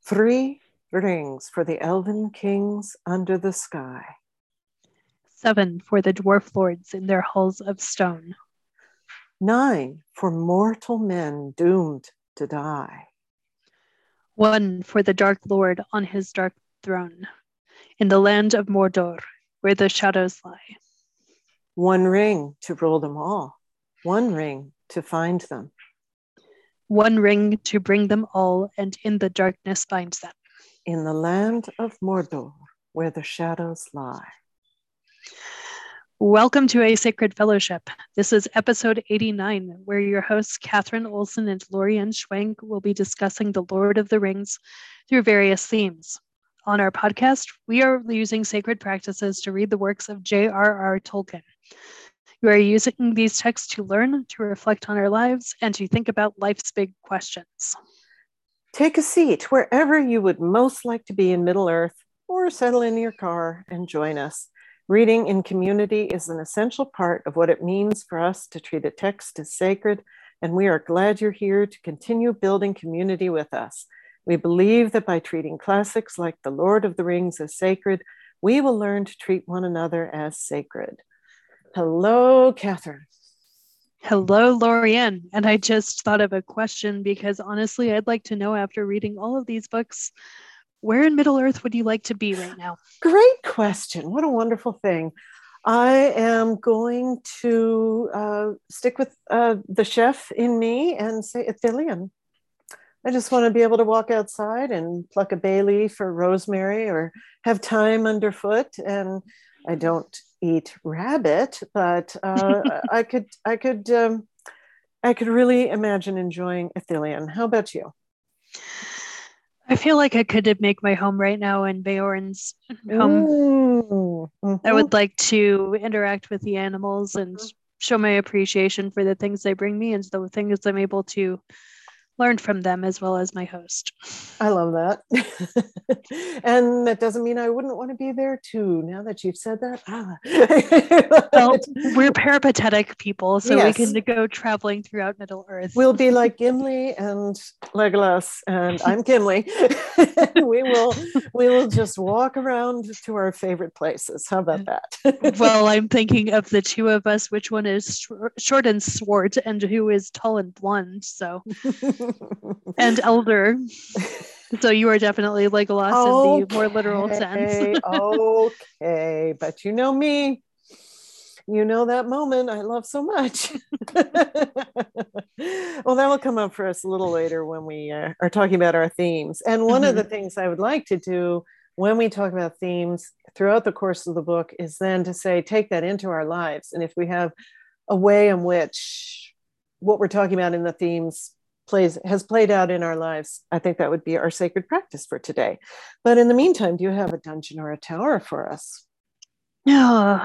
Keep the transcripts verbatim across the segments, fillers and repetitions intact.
Three rings for the elven kings under the sky. Seven for the dwarf lords in their halls of stone. Nine for mortal men doomed to die. One for the Dark Lord on his dark throne, in the land of Mordor, where the shadows lie. One ring to rule them all. One ring to find them. One ring to bring them all, and in the darkness find them. In the land of Mordor, where the shadows lie. Welcome to A Sacred Fellowship. This is episode eighty-nine, where your hosts Catherine Olson and Lorianne Schwenk will be discussing the Lord of the Rings through various themes. On our podcast, we are using sacred practices to read the works of J R R Tolkien. We are using these texts to learn, to reflect on our lives, and to think about life's big questions. Take a seat wherever you would most like to be in Middle-earth, or settle in your car and join us. Reading in community is an essential part of what it means for us to treat a text as sacred, and we are glad you're here to continue building community with us. We believe that by treating classics like The Lord of the Rings as sacred, we will learn to treat one another as sacred. Hello, Catherine. Hello, Lorianne. And I just thought of a question because honestly, I'd like to know after reading all of these books, where in Middle-earth would you like to be right now? Great question. What a wonderful thing. I am going to uh, stick with uh, the chef in me and say Ithilien. I just want to be able to walk outside and pluck a bay leaf or rosemary or have thyme underfoot. And I don't eat rabbit, but uh, I could, I could, um, I could really imagine enjoying Ithilien. How about you? I feel like I could make my home right now in Beorn's home. Mm-hmm. I would like to interact with the animals and show my appreciation for the things they bring me and the things I'm able to learn from them as well as my host. I love that. And that doesn't mean I wouldn't want to be there too. Now that you've said that. Ah. Well, we're peripatetic people, so yes. we can go traveling throughout Middle-earth. We'll be like Gimli and Legolas, and I'm Gimli. we will we will just walk around to our favorite places. How about that? Well, I'm thinking of the two of us, which one is short and swart and who is tall and blonde, so and elder. So you are definitely Legolas okay. in the more literal sense. Okay, but you know me. You know that moment I love so much. Well, that will come up for us a little later when we uh, are talking about our themes. And one mm-hmm. of the things I would like to do when we talk about themes throughout the course of the book is then to say, take that into our lives. And if we have a way in which what we're talking about in the themes plays has played out in our lives, I think that would be our sacred practice for today. But in the meantime, do you have a dungeon or a tower for us? No.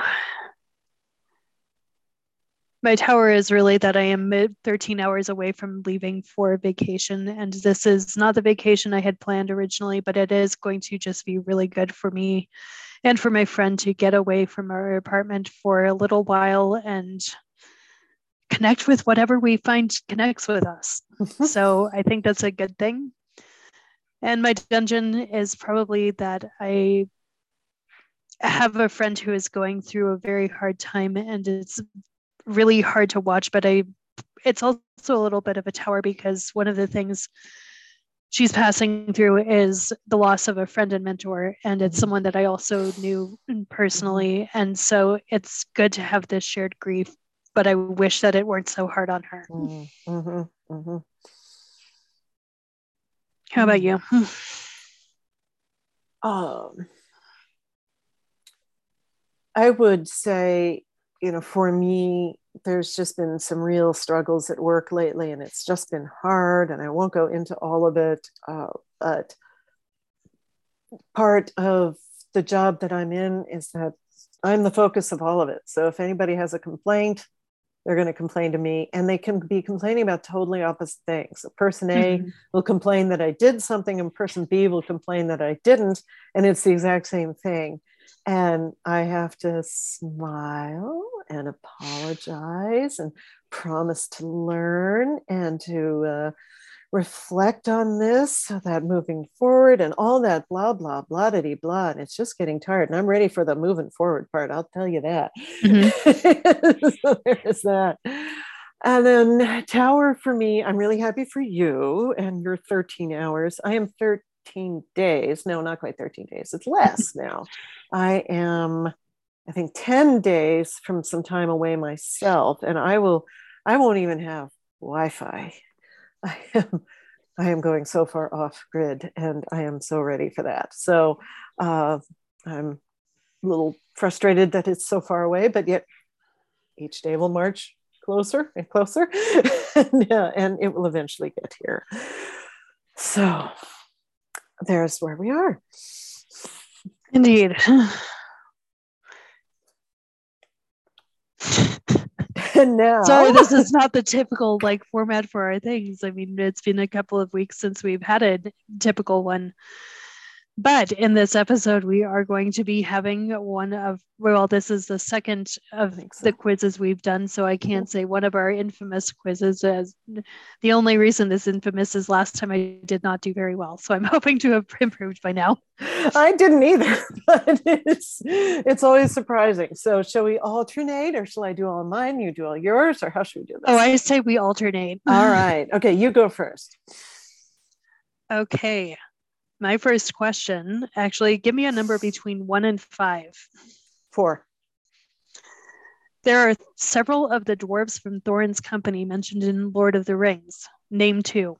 My tower is really that I am thirteen hours away from leaving for vacation. And this is not the vacation I had planned originally, but it is going to just be really good for me and for my friend to get away from our apartment for a little while and connect with whatever we find connects with us. So I think that's a good thing. And my dungeon is probably that I have a friend who is going through a very hard time, and it's really hard to watch, but I it's also a little bit of a tower because one of the things she's passing through is the loss of a friend and mentor, and it's someone that I also knew personally, and so it's good to have this shared grief, but I wish that it weren't so hard on her. Mm-hmm. Mm-hmm. How about you? um I would say, you know, for me, there's just been some real struggles at work lately, and it's just been hard, and I won't go into all of it, uh, but part of the job that I'm in is that I'm the focus of all of it. So if anybody has a complaint, they're going to complain to me, and they can be complaining about totally opposite things. So person A mm-hmm. will complain that I did something, and person B will complain that I didn't, and it's the exact same thing. And I have to smile and apologize and promise to learn and to uh, reflect on this so that moving forward and all that blah, blah, blah, blah, blah. And it's just getting tired. And I'm ready for the moving forward part. I'll tell you that. Mm-hmm. So there's that. And then Tower for me, I'm really happy for you and your thirteen hours. I am thirteen days. No, not quite thirteen days. It's less now. I am, I think, ten days from some time away myself. And I will, I won't even have Wi-Fi. I am, I am going so far off grid, and I am so ready for that. So uh, I'm a little frustrated that it's so far away, but yet each day will march closer and closer, and, uh, and it will eventually get here. So there's where we are. Indeed. And now, sorry, this is not the typical like format for our things. I mean, it's been a couple of weeks since we've had a typical one. But in this episode, we are going to be having one of, well, this is the second of so. the quizzes we've done. So I can't say one of our infamous quizzes. As the only reason this infamous is last time I did not do very well. So I'm hoping to have improved by now. I didn't either, but it's, it's always surprising. So shall we alternate, or shall I do all mine? You do all yours, or how should we do this? Oh, I say we alternate. All right. Okay, you go first. Okay. My first question, actually, give me a number between one and five. Four. There are several of the dwarves from Thorin's company mentioned in Lord of the Rings. Name two.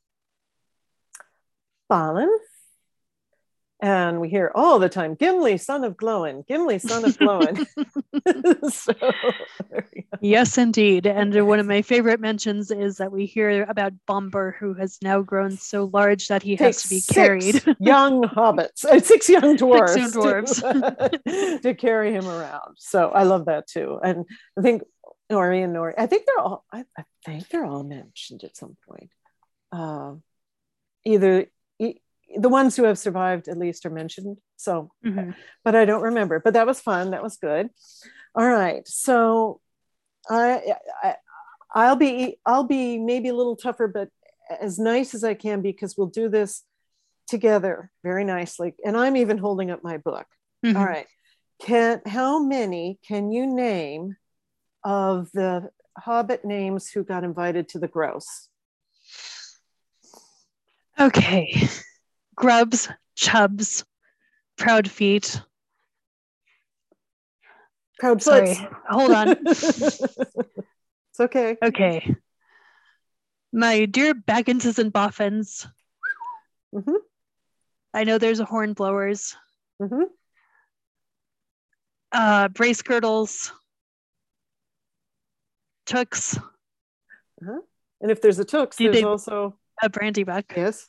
Balin. And we hear all the time, Gimli, son of Glóin, Gimli, son of Glóin. So, yes, indeed. And one of my favorite mentions is that we hear about Bombur, who has now grown so large that he Takes has to be six carried. young hobbits, uh, six young dwarves, six young dwarves. To, to carry him around. So I love that too. And I think Nori and Nori, I think they're all, I, I think they're all mentioned at some point. Uh, either the ones who have survived at least are mentioned. So, mm-hmm. But I don't remember, but that was fun. That was good. All right. So I, I, I'll be, I'll be maybe a little tougher, but as nice as I can, because we'll do this together very nicely. And I'm even holding up my book. Mm-hmm. All right. Can, how many can you name of the Hobbit names who got invited to the grouse? Okay. Grubs, Chubs, Proud Feet. Proud Sorry, hold on. It's okay. Okay. My dear Bagginses and Boffins. Mm-hmm. I know there's a Hornblowers. Mm-hmm. Uh, Brace Girdles. Tooks. Uh-huh. And if there's a Tooks, Do there's they, also a Brandybuck. Yes.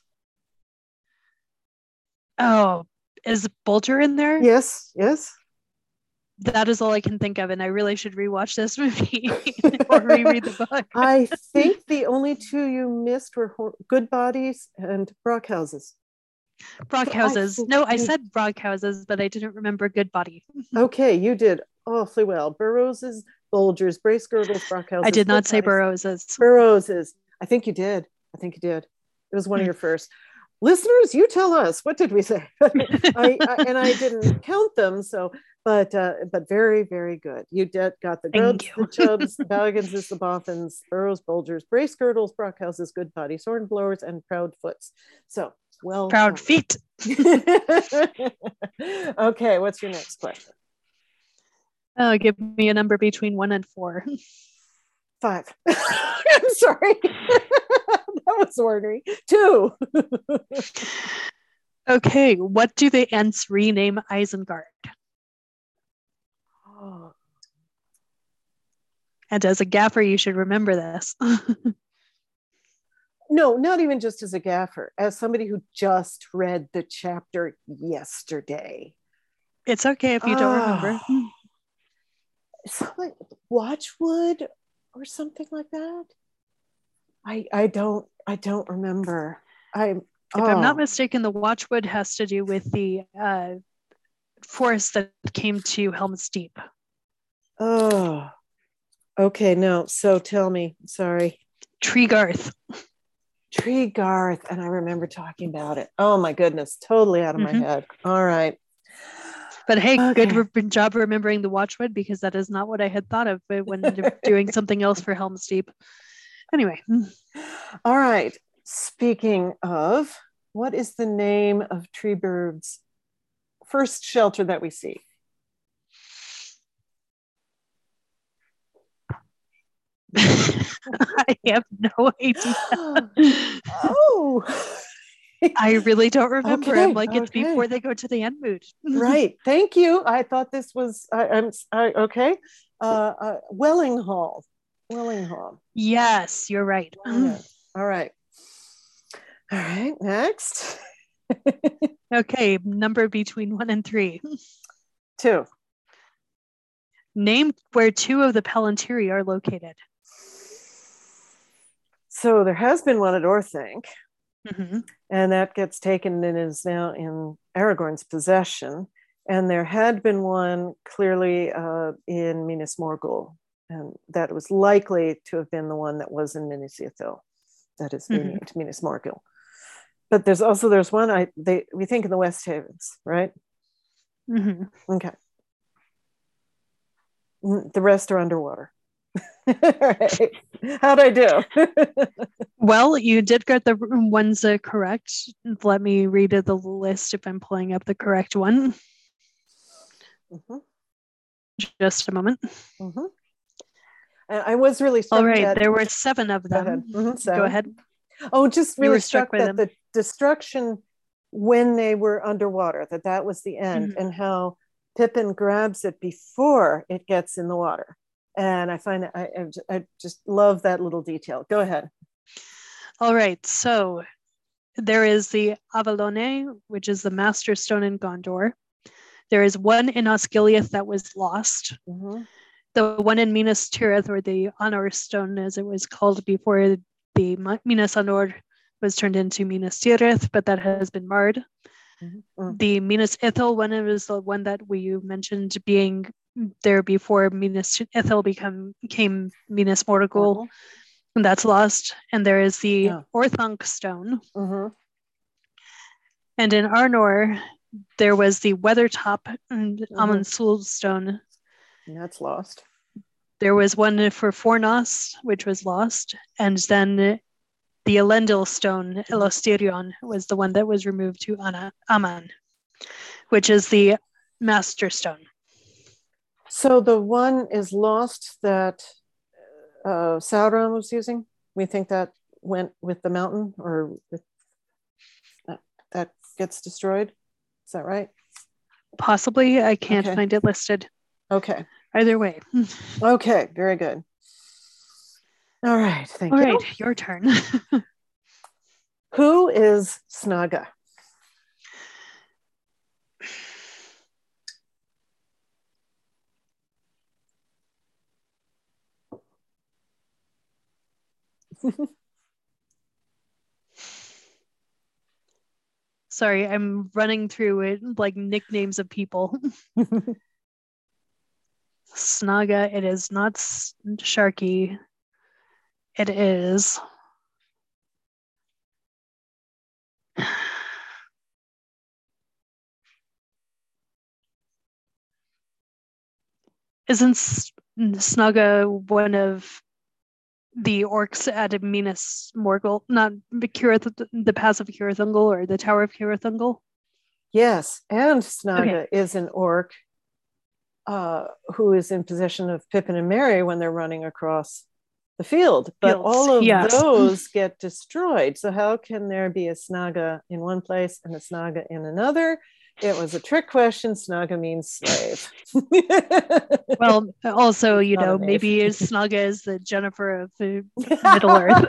Oh, is Bulger in there? Yes, yes. That is all I can think of, and I really should rewatch this movie or reread the book. I think the only two you missed were Good Bodies and Brockhouses. Brockhouses. I no, I said Brockhouses, but I didn't remember Good Body. Okay, you did awfully well. Burroughses, Bulgers, Brace Girdles, Brockhouses. I did not Good say Bodies. Burroughses. Burroughses. I think you did. I think you did. It was one mm. of your first. Listeners, you tell us, what did we say? I, I, and I didn't count them, so, but uh, but very, very good. You did, got the Grubs, the Chubs, the Bagginses, the Boffins, Burrows, Bulgers, Brace Girdles, Brockhouses, Good Bodies, Hornblowers, and Proud Foots. So, well Proud done. Feet. Okay, what's your next question? Oh, give me a number between one and four. Five. I'm sorry. That was ornery. Two. Okay, what do the Ents rename Isengard? Oh. And as a gaffer, you should remember this. No, not even just as a gaffer, as somebody who just read the chapter yesterday. It's okay if you don't oh. remember. Something Watchwood or something like that. I I don't I don't remember. I if oh. I'm not mistaken, the Watchwood has to do with the uh, forest that came to Helm's Deep. Oh, okay. No. So tell me. Sorry. Treegarth. Treegarth, and I remember talking about it. Oh my goodness, totally out of mm-hmm. my head. All right. But hey, okay. good re- job remembering the Watchwood, because that is not what I had thought of when doing something else for Helm's Deep. Anyway. All right. Speaking of, what is the name of Treebird's first shelter that we see? I have no idea. Oh. I really don't remember. Okay, I'm like, it's okay. before they go to the Enmoot. Right. Thank you. I thought this was, I, I'm I, okay. Uh, uh, Wellinghall. Wellinghall. Yes, you're right. Okay. All right. All right. Next. Okay. Number between one and three. Two. Name where two of the Palantiri are located. So there has been one at Orthanc. Mm-hmm. And that gets taken and is now in Aragorn's possession. And there had been one clearly uh, in Minas Morgul, and that was likely to have been the one that was in Minas Ithil, that is mm-hmm. renamed Minas Morgul. But there's also, there's one, I they we think in the West Havens, right? Mm-hmm. Okay. The rest are underwater. Right. How'd I do? Well, you did get the ones uh, correct. Let me read the list if I'm pulling up the correct one. Mm-hmm. Just a moment. Mm-hmm. I was really struck. All right, at, there were seven of them. Go ahead. Mm-hmm, seven. Go ahead. Oh, just really struck, struck that them. the destruction when they were underwater, that that was the end, mm-hmm. and how Pippin grabs it before it gets in the water. And I find that I, I just love that little detail. Go ahead. All right. So there is the Avalone, which is the Master Stone in Gondor. There is one in Osgiliath that was lost. Mm-hmm. The one in Minas Tirith, or the Anor Stone, as it was called before the Minas Anor was turned into Minas Tirith, but that has been marred. Mm-hmm. The Minas Ithil one is the one that we mentioned being there before Minas Ithil become became Minas Morgul, mm-hmm. and that's lost. And there is the yeah. Orthanc Stone. Mm-hmm. And in Arnor, there was the Weathertop and mm-hmm. Amon Sul Stone. And that's lost. There was one for Fornos, which was lost. And then the Elendil Stone, Elostirion, was the one that was removed to Anna, Aman, which is the Master Stone. So the one is lost that uh, Sauron was using? We think that went with the mountain, or with, uh, that gets destroyed? Is that right? Possibly. I can't okay. find it listed. Okay. Either way. Okay, very good. All right, thank All you. All right, your turn. Who is Snaga? Sorry, I'm running through it like nicknames of people. Snaga, it is not Sharky. It is. Isn't Snaga one of the orcs at Minas Morgul, not Cirith, the Pass of Cirithungol or the Tower of Cirithungol? Yes, and Snaga okay. is an orc uh, who is in possession of Pippin and Merry when they're running across the field. But Fields, all of yes. those get destroyed. So how can there be a Snaga in one place and a Snaga in another? It was a trick question. Snaga means slave. Well, also, you know, maybe Snaga is the Jennifer of the Middle Earth.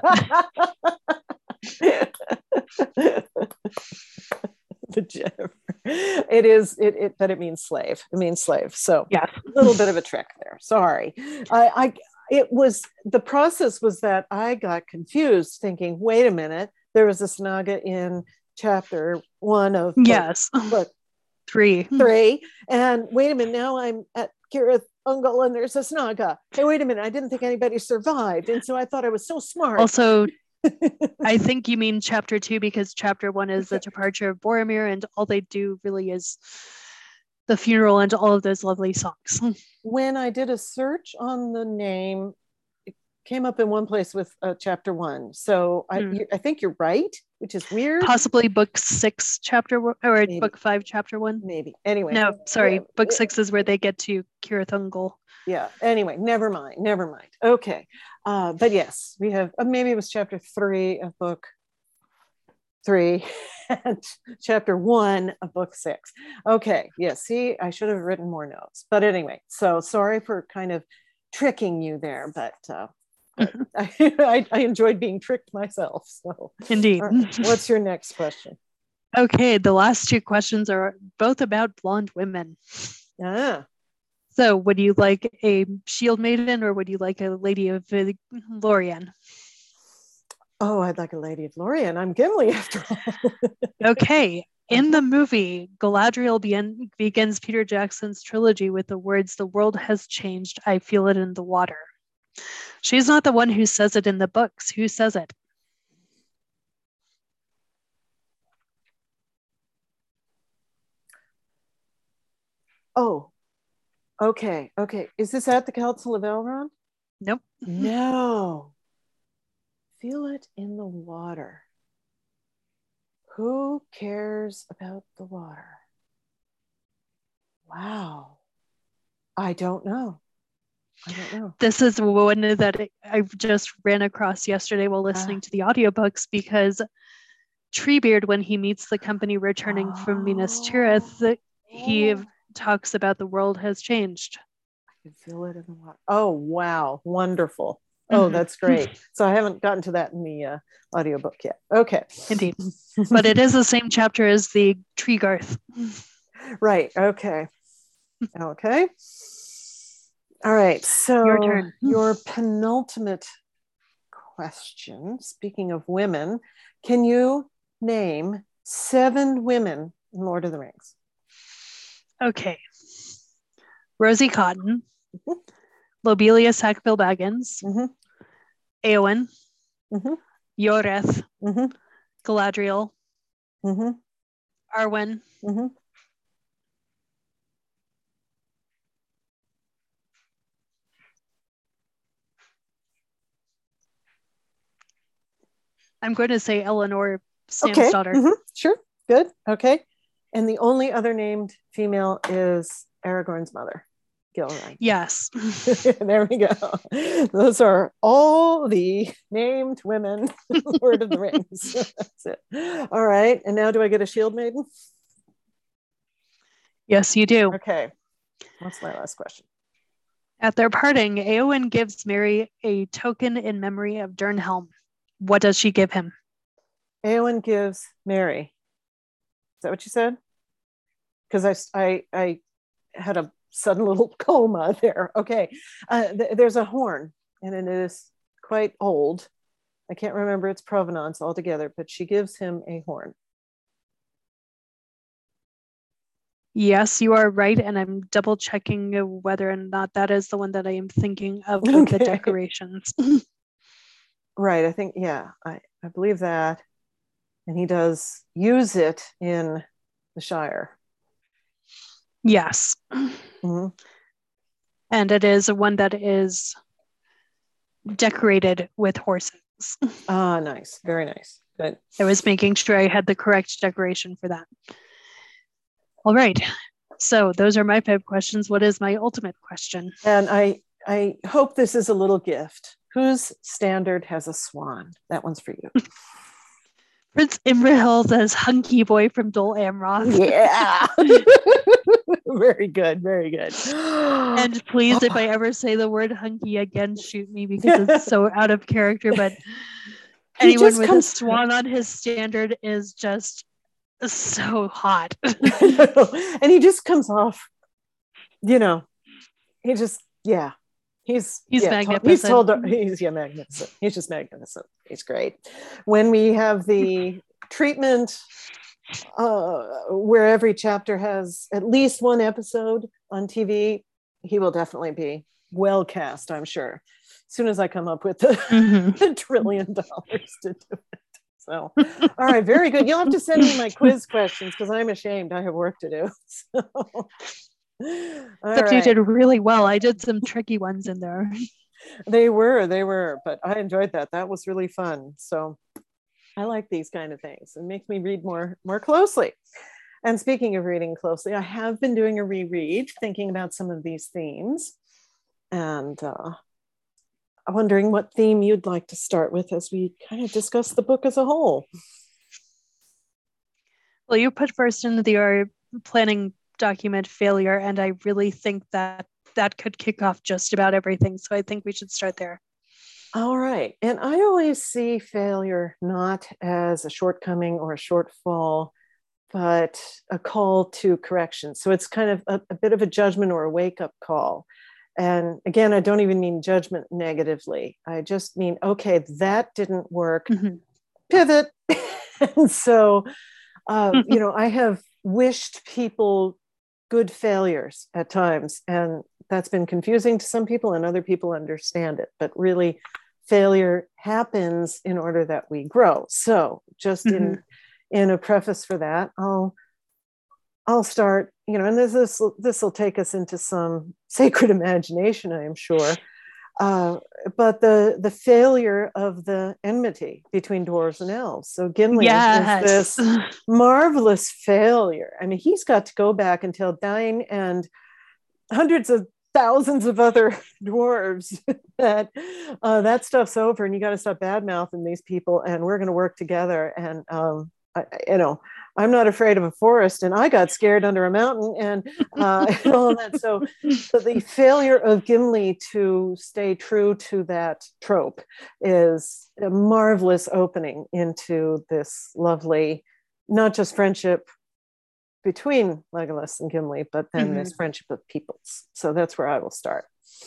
The Jennifer. It is, it, it, but it means slave. It means slave. So yeah, a little bit of a trick there. Sorry. I, I, it was, the process was that I got confused thinking, wait a minute, there was a Snaga in chapter one of yes. book, book three. Three. And wait a minute, now I'm at Cirith Ungol and there's a Snaga. Hey, wait a minute, I didn't think anybody survived. And so I thought I was so smart. Also, I think you mean chapter two, because chapter one is the departure of Boromir, and all they do really is the funeral and all of those lovely songs. When I did a search on the name, it came up in one place with uh, chapter one. So I, mm. I think you're right, which is weird. Possibly book six, chapter one, or Maybe. book five, chapter one. Maybe. Anyway. No, sorry. Yeah, book six is where they get to Cirith Ungol. Yeah. Anyway, never mind. Never mind. Okay. Uh, but yes, we have, uh, maybe it was chapter three of book three and chapter one of book six. Okay. Yeah. See, I should have written more notes. But anyway, so sorry for kind of tricking you there, but uh, mm-hmm. I, I, I enjoyed being tricked myself. So indeed. Right. What's your next question? Okay. The last two questions are both about blonde women. Ah. So would you like a shield maiden or would you like a lady of uh, Lorien? Oh, I'd like a lady of Lorien. I'm Gimli after all. Okay. In the movie, Galadriel be- begins Peter Jackson's trilogy with the words, "The world has changed. I feel it in the water." She's not the one who says it in the books. Who says it? Oh. Okay, okay. Is this at the Council of Elrond? Nope. No. Feel it in the water. Who cares about the water? Wow. I don't know. I don't know. This is one that I just ran across yesterday while listening ah. to the audiobooks, because Treebeard, when he meets the company returning oh. from Minas Tirith, he oh. talks about the world has changed. I can feel it in the water. Oh, wow. Wonderful. Oh, mm-hmm. That's great. So I haven't gotten to that in the uh, audiobook yet. Okay. Indeed. But it is the same chapter as the Treegarth. Right. Okay. Okay. All right. So your turn. Your penultimate question, speaking of women, can you name seven women in Lord of the Rings? Okay. Rosie Cotton, mm-hmm. Lobelia Sackville Baggins, mm-hmm. Eowyn, mm-hmm. Yoreth, mm-hmm. Galadriel, mm-hmm. Arwen, mm-hmm. I'm going to say Eleanor, Sam's okay. daughter. Mm-hmm. Sure. Good. Okay. And the only other named female is Aragorn's mother, Gilraen. Yes. There we go. Those are all the named women in Lord of the Rings. That's it. All right. And now do I get a shield maiden? Yes, you do. Okay. What's my last question? At their parting, Eowyn gives Merry a token in memory of Durnhelm. What does she give him? Eowyn gives Merry. Is that what you said? Because I, I, I had a sudden little coma there. Okay. Uh, th- there's a horn, and it is quite old. I can't remember its provenance altogether, but she gives him a horn. Yes, you are right. And I'm double checking whether or not that is the one that I am thinking of with okay. the decorations. Right. I think, yeah, I, I believe that. And he does use it in the Shire. Yes. Mm-hmm. And it is one that is decorated with horses. Ah, nice. Very nice. Good. I was making sure I had the correct decoration for that. All right. So those are my five questions. What is my ultimate question? And I, I hope this is a little gift. Whose standard has a swan? That one's for you. Prince Imrahil as Hunky Boy from Dol Amroth. Yeah. Very good. Very good. And please, if I ever say the word hunky again, shoot me, because it's so out of character. But anyone with comes... a swan on his standard is just so hot. And he just comes off, you know, he just, yeah. He's he's yeah, magnificent. He's told he's yeah magnificent. He's just magnificent. He's great. When we have the treatment uh, where every chapter has at least one episode on T V, he will definitely be well cast, I'm sure. soon as I come up with the, mm-hmm. the trillion dollars to do it. So, all right, very good. You'll have to send me my quiz questions because I'm ashamed. I have work to do. So, Except right. You did really well. I did some tricky ones in there. They were, they were, but I enjoyed that. That was really fun. So I like these kind of things. It makes me read more, more closely. And speaking of reading closely, I have been doing a reread, thinking about some of these themes. And uh, I'm wondering what theme you'd like to start with as we kind of discuss the book as a whole. Well, you put first into the our planning document failure, and I really think that that could kick off just about everything. So I think we should start there. All right. And I always see failure not as a shortcoming or a shortfall, but a call to correction. So it's kind of a, a bit of a judgment or a wake-up call. And again, I don't even mean judgment negatively. I just mean, okay, that didn't work. Mm-hmm. Pivot. And so, uh, you know, I have wished people good failures at times. And that's been confusing to some people, and other people understand it. But really, failure happens in order that we grow. So just mm-hmm. in, in a preface for that, I'll I'll start, you know, and this this this will take us into some sacred imagination, I am sure. Uh, but the the failure of the enmity between dwarves and elves. So Gimli yes. is this marvelous failure. I mean, he's got to go back and tell Dain and hundreds of thousands of other dwarves that uh, that stuff's over, and you got to stop bad mouthing these people, and we're going to work together. And um, I, you know, I'm not afraid of a forest, and I got scared under a mountain, and, uh, and all of that. So, so the failure of Gimli to stay true to that trope is a marvelous opening into this lovely, not just friendship between Legolas and Gimli, but then mm-hmm. this friendship of peoples. So that's where I will start.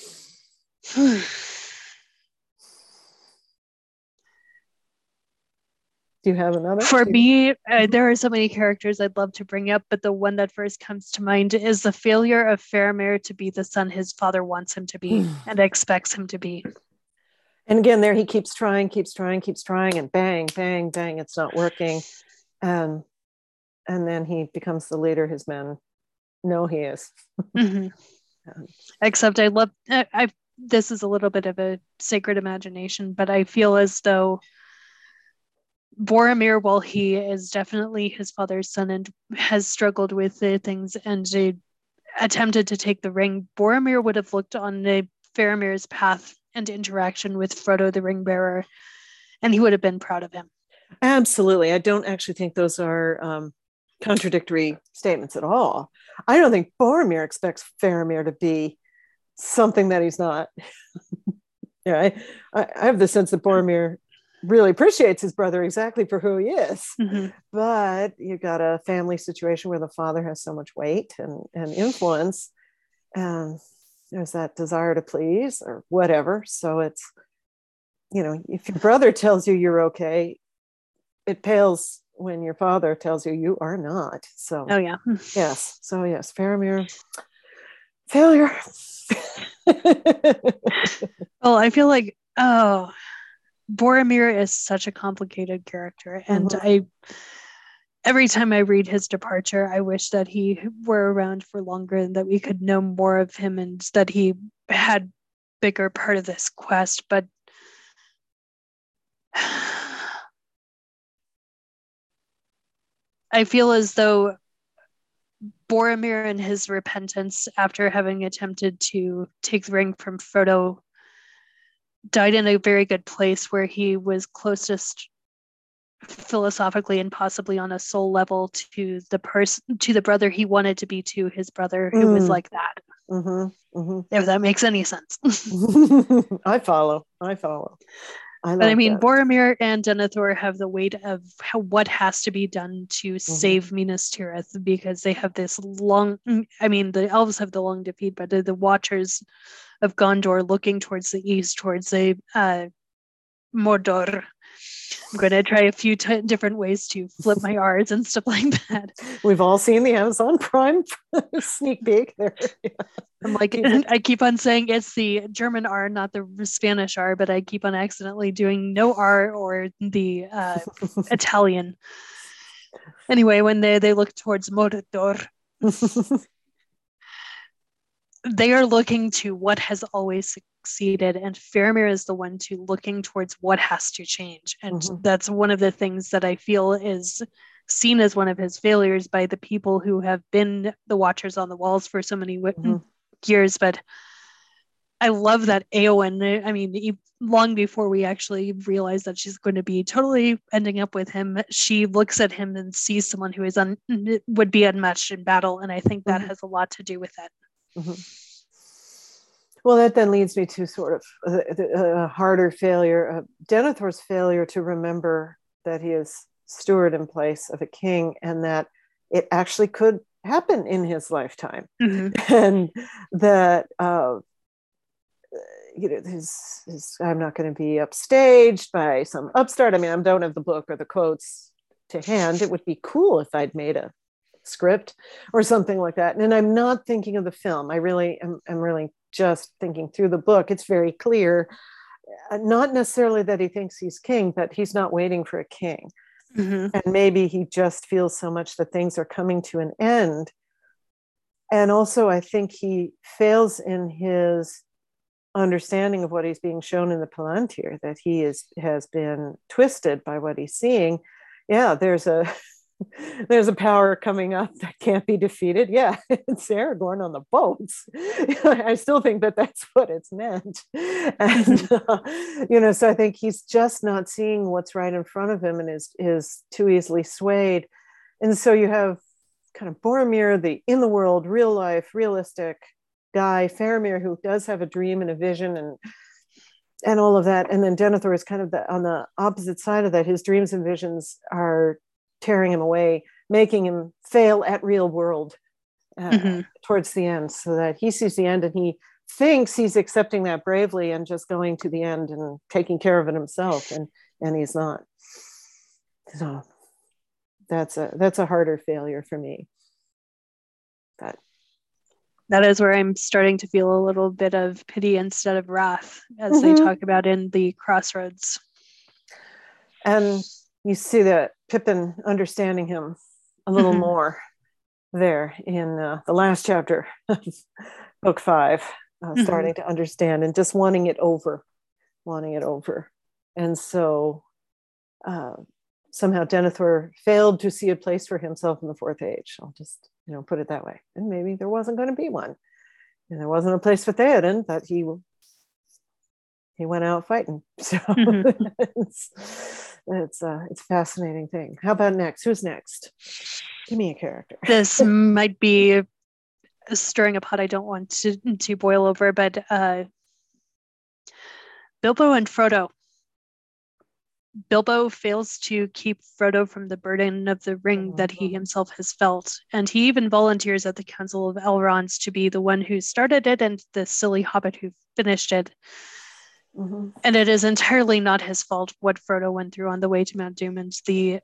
Do you have another? For me, uh, there are so many characters I'd love to bring up, but the one that first comes to mind is the failure of Faramir to be the son his father wants him to be and expects him to be. And again, there he keeps trying, keeps trying, keeps trying, and bang, bang, bang, it's not working. Um, and then he becomes the leader his men know he is. Mm-hmm. um, Except I love, I, I this is a little bit of a sacred imagination, but I feel as though Boromir, while he is definitely his father's son and has struggled with the things and uh, attempted to take the ring, Boromir would have looked on the Faramir's path and interaction with Frodo the Ring Bearer, and he would have been proud of him. Absolutely. I don't actually think those are um, contradictory statements at all. I don't think Boromir expects Faramir to be something that he's not. yeah, I, I have the sense that Boromir really appreciates his brother exactly for who he is. Mm-hmm. But you got a family situation where the father has so much weight and, and influence, and there's that desire to please or whatever. So it's, you know, if your brother tells you you're okay, it pales when your father tells you you are not. So, oh yeah. yes. So yes, Faramir, failure. Well, I feel like, oh, Boromir is such a complicated character, and mm-hmm. I every time I read his departure, I wish that he were around for longer and that we could know more of him and that he had bigger part of this quest. But I feel as though Boromir and his repentance after having attempted to take the ring from Frodo died in a very good place where he was closest philosophically and possibly on a soul level to the person, to the brother he wanted to be to his brother who mm. was like that. Mm-hmm, mm-hmm. If that makes any sense. I follow. I follow. I like but I mean, that. Boromir and Denethor have the weight of how, what has to be done to mm-hmm. save Minas Tirith, because they have this long, I mean, the elves have the long defeat, but the, the Watchers of Gondor looking towards the east, towards the uh, Mordor, I'm going to try a few t- different ways to flip my R's and stuff like that. We've all seen the Amazon Prime sneak peek there. Yeah. I'm like, I keep on saying it's the German R, not the Spanish R, but I keep on accidentally doing no R or the uh, Italian. Anyway, when they, they look towards Mordor, they are looking to what has always succeeded, and Faramir is the one to looking towards what has to change. And mm-hmm. that's one of the things that I feel is seen as one of his failures by the people who have been the Watchers on the Walls for so many mm-hmm. years. But I love that Eowyn, I mean, long before we actually realize that she's going to be totally ending up with him, she looks at him and sees someone who is un- would be unmatched in battle. And I think that mm-hmm. has a lot to do with that. Mm-hmm. Well, that then leads me to sort of a, a harder failure, uh, Denethor's failure to remember that he is steward in place of a king and that it actually could happen in his lifetime. Mm-hmm. And that, uh, you know, his, his, I'm not going to be upstaged by some upstart. I mean, I don't have the book or the quotes to hand. It would be cool if I'd made a script or something like that. And I'm not thinking of the film. I really am I'm really just thinking through the book. It's very clear, uh, not necessarily that he thinks he's king, but he's not waiting for a king. Mm-hmm. And maybe he just feels so much that things are coming to an end. And also, I think he fails in his understanding of what he's being shown in the Palantir, that he is has been twisted by what he's seeing. Yeah, there's a there's a power coming up that can't be defeated. Yeah, it's Aragorn on the boats. I still think that that's what it's meant. And, uh, you know, so I think he's just not seeing what's right in front of him and is, is too easily swayed. And so you have kind of Boromir, the in the world, real life, realistic guy, Faramir, who does have a dream and a vision and and all of that. And then Denethor is kind of the, on the opposite side of that. His dreams and visions are tearing him away, making him fail at real world uh, mm-hmm. towards the end, so that he sees the end and he thinks he's accepting that bravely and just going to the end and taking care of it himself, and and he's not. So that's a that's a harder failure for me. But that is where I'm starting to feel a little bit of pity instead of wrath, as mm-hmm. they talk about in the Crossroads. And you see that Pippin understanding him a little mm-hmm. more there in uh, the last chapter of book five, uh, mm-hmm. starting to understand and just wanting it over, wanting it over. And so uh, somehow Denethor failed to see a place for himself in the fourth age. I'll just, you know, put it that way. And maybe there wasn't going to be one. And there wasn't a place for Theoden, that he he went out fighting. So mm-hmm. it's it's uh, it's a fascinating thing. How about next? Who's next? Give me a character. This might be stirring a pot I don't want to to boil over, but uh, Bilbo and Frodo. Bilbo fails to keep Frodo from the burden of the ring mm-hmm. that he himself has felt, and he even volunteers at the Council of Elrond to be the one who started it and the silly hobbit who finished it. Mm-hmm. And it is entirely not his fault what Frodo went through on the way to Mount Doom and the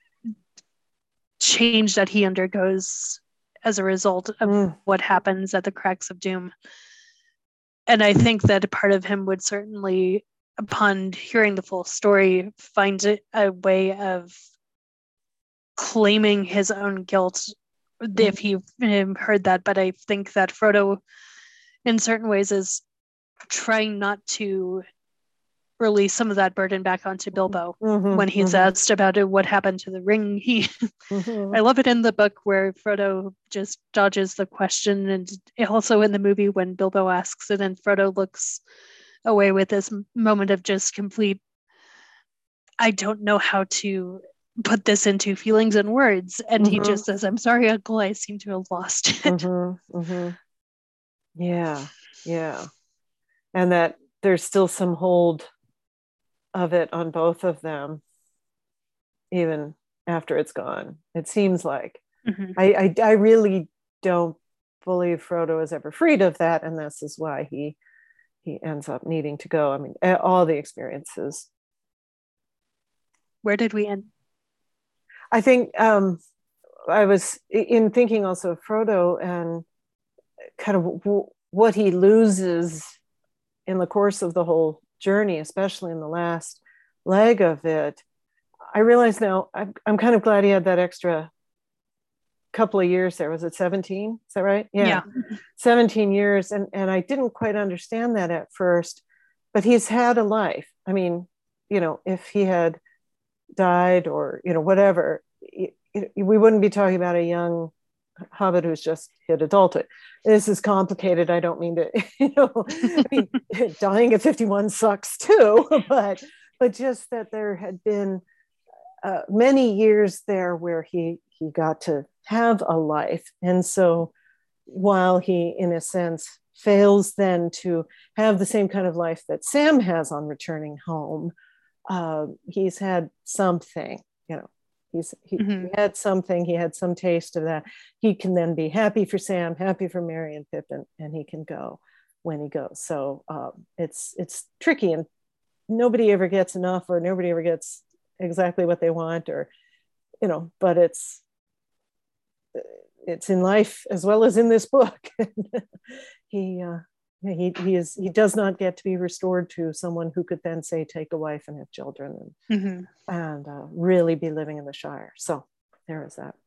change that he undergoes as a result of mm. what happens at the Cracks of Doom. And I think that part of him would certainly, upon hearing the full story, find a, a way of claiming his own guilt mm. if he um, heard that. But I think that Frodo, in certain ways, is trying not to release some of that burden back onto Bilbo mm-hmm, when he's mm-hmm. asked about it, what happened to the ring. He, mm-hmm. I love it in the book where Frodo just dodges the question, and also in the movie when Bilbo asks it and Frodo looks away with this moment of just complete, I don't know how to put this into feelings and words. And mm-hmm. he just says, I'm sorry, Uncle, I seem to have lost it. Mm-hmm, mm-hmm. Yeah, yeah. And that there's still some hold of it on both of them, even after it's gone. It seems like mm-hmm. I, I I really don't believe Frodo is ever freed of that, and this is why he he ends up needing to go. I mean, all the experiences Where did we end? I think um, I was in thinking also of Frodo and kind of w- what he loses in the course of the whole journey, especially in the last leg of it. I realize now I'm, I'm kind of glad he had that extra couple of years there. Was it seventeen? Is that right? Yeah. Yeah. seventeen years. And, and I didn't quite understand that at first, but he's had a life. I mean, you know, if he had died or, you know, whatever, it, it, we wouldn't be talking about a young hobbit who's just hit adulthood. This is complicated. I don't mean to, you know, I mean, dying at fifty-one sucks too, but, but just that there had been uh, many years there where he, he got to have a life. And so while he, in a sense, fails then to have the same kind of life that Sam has on returning home, uh, he's had something, you know, he's he, mm-hmm. he had something, he had some taste of that. He can then be happy for Sam, happy for Merry and Pippin, and he can go when he goes. So um, it's it's tricky, and nobody ever gets enough, or nobody ever gets exactly what they want, or, you know, but it's it's in life as well as in this book. he uh, he he is he does not get to be restored to someone who could then say take a wife and have children and mm-hmm. and uh, really be living in the Shire. So there is that.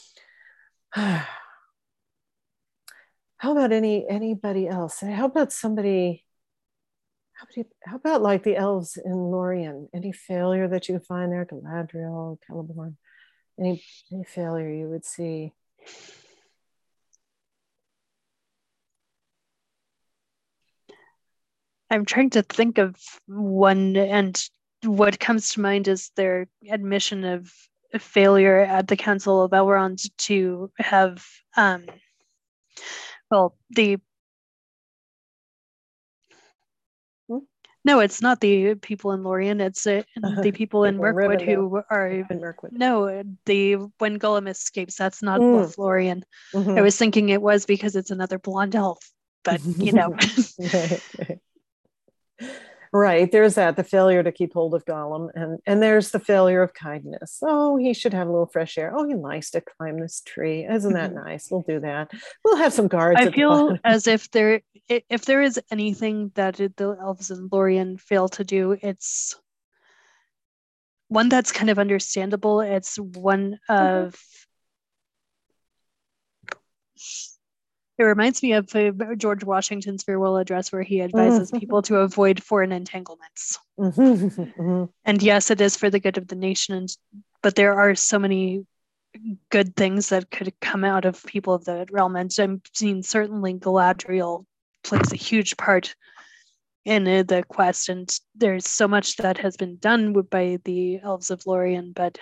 How about any anybody else? How about somebody? How about, how about like the elves in Lorien? Any failure that you find there? Galadriel, Celeborn. Any any failure you would see? I'm trying to think of one, and what comes to mind is their admission of failure at the Council of Elrond to have, um, well, the hmm? no, it's not the people in Lorien. It's uh, uh-huh. the people in Mirkwood who are in Mirkwood. No, the when Gollum escapes, that's not mm. Lothlorien. Mm-hmm. I was thinking it was because it's another blonde elf, but you know. right, right. Right, there's that, the failure to keep hold of Gollum, and and there's the failure of kindness. Oh, he should have a little fresh air. Oh, he likes to climb this tree. Isn't that mm-hmm. nice? We'll do that. We'll have some guards. I at feel the as if there, if there is anything that the elves in Lorien fail to do, it's one that's kind of understandable. It's one of. Mm-hmm. It reminds me of uh, George Washington's farewell address, where he advises mm-hmm. people to avoid foreign entanglements. Mm-hmm. Mm-hmm. And yes, it is for the good of the nation, but there are so many good things that could come out of people of the realm. And I mean, certainly Galadriel plays a huge part in uh, the quest, and there's so much that has been done by the elves of Lorien. But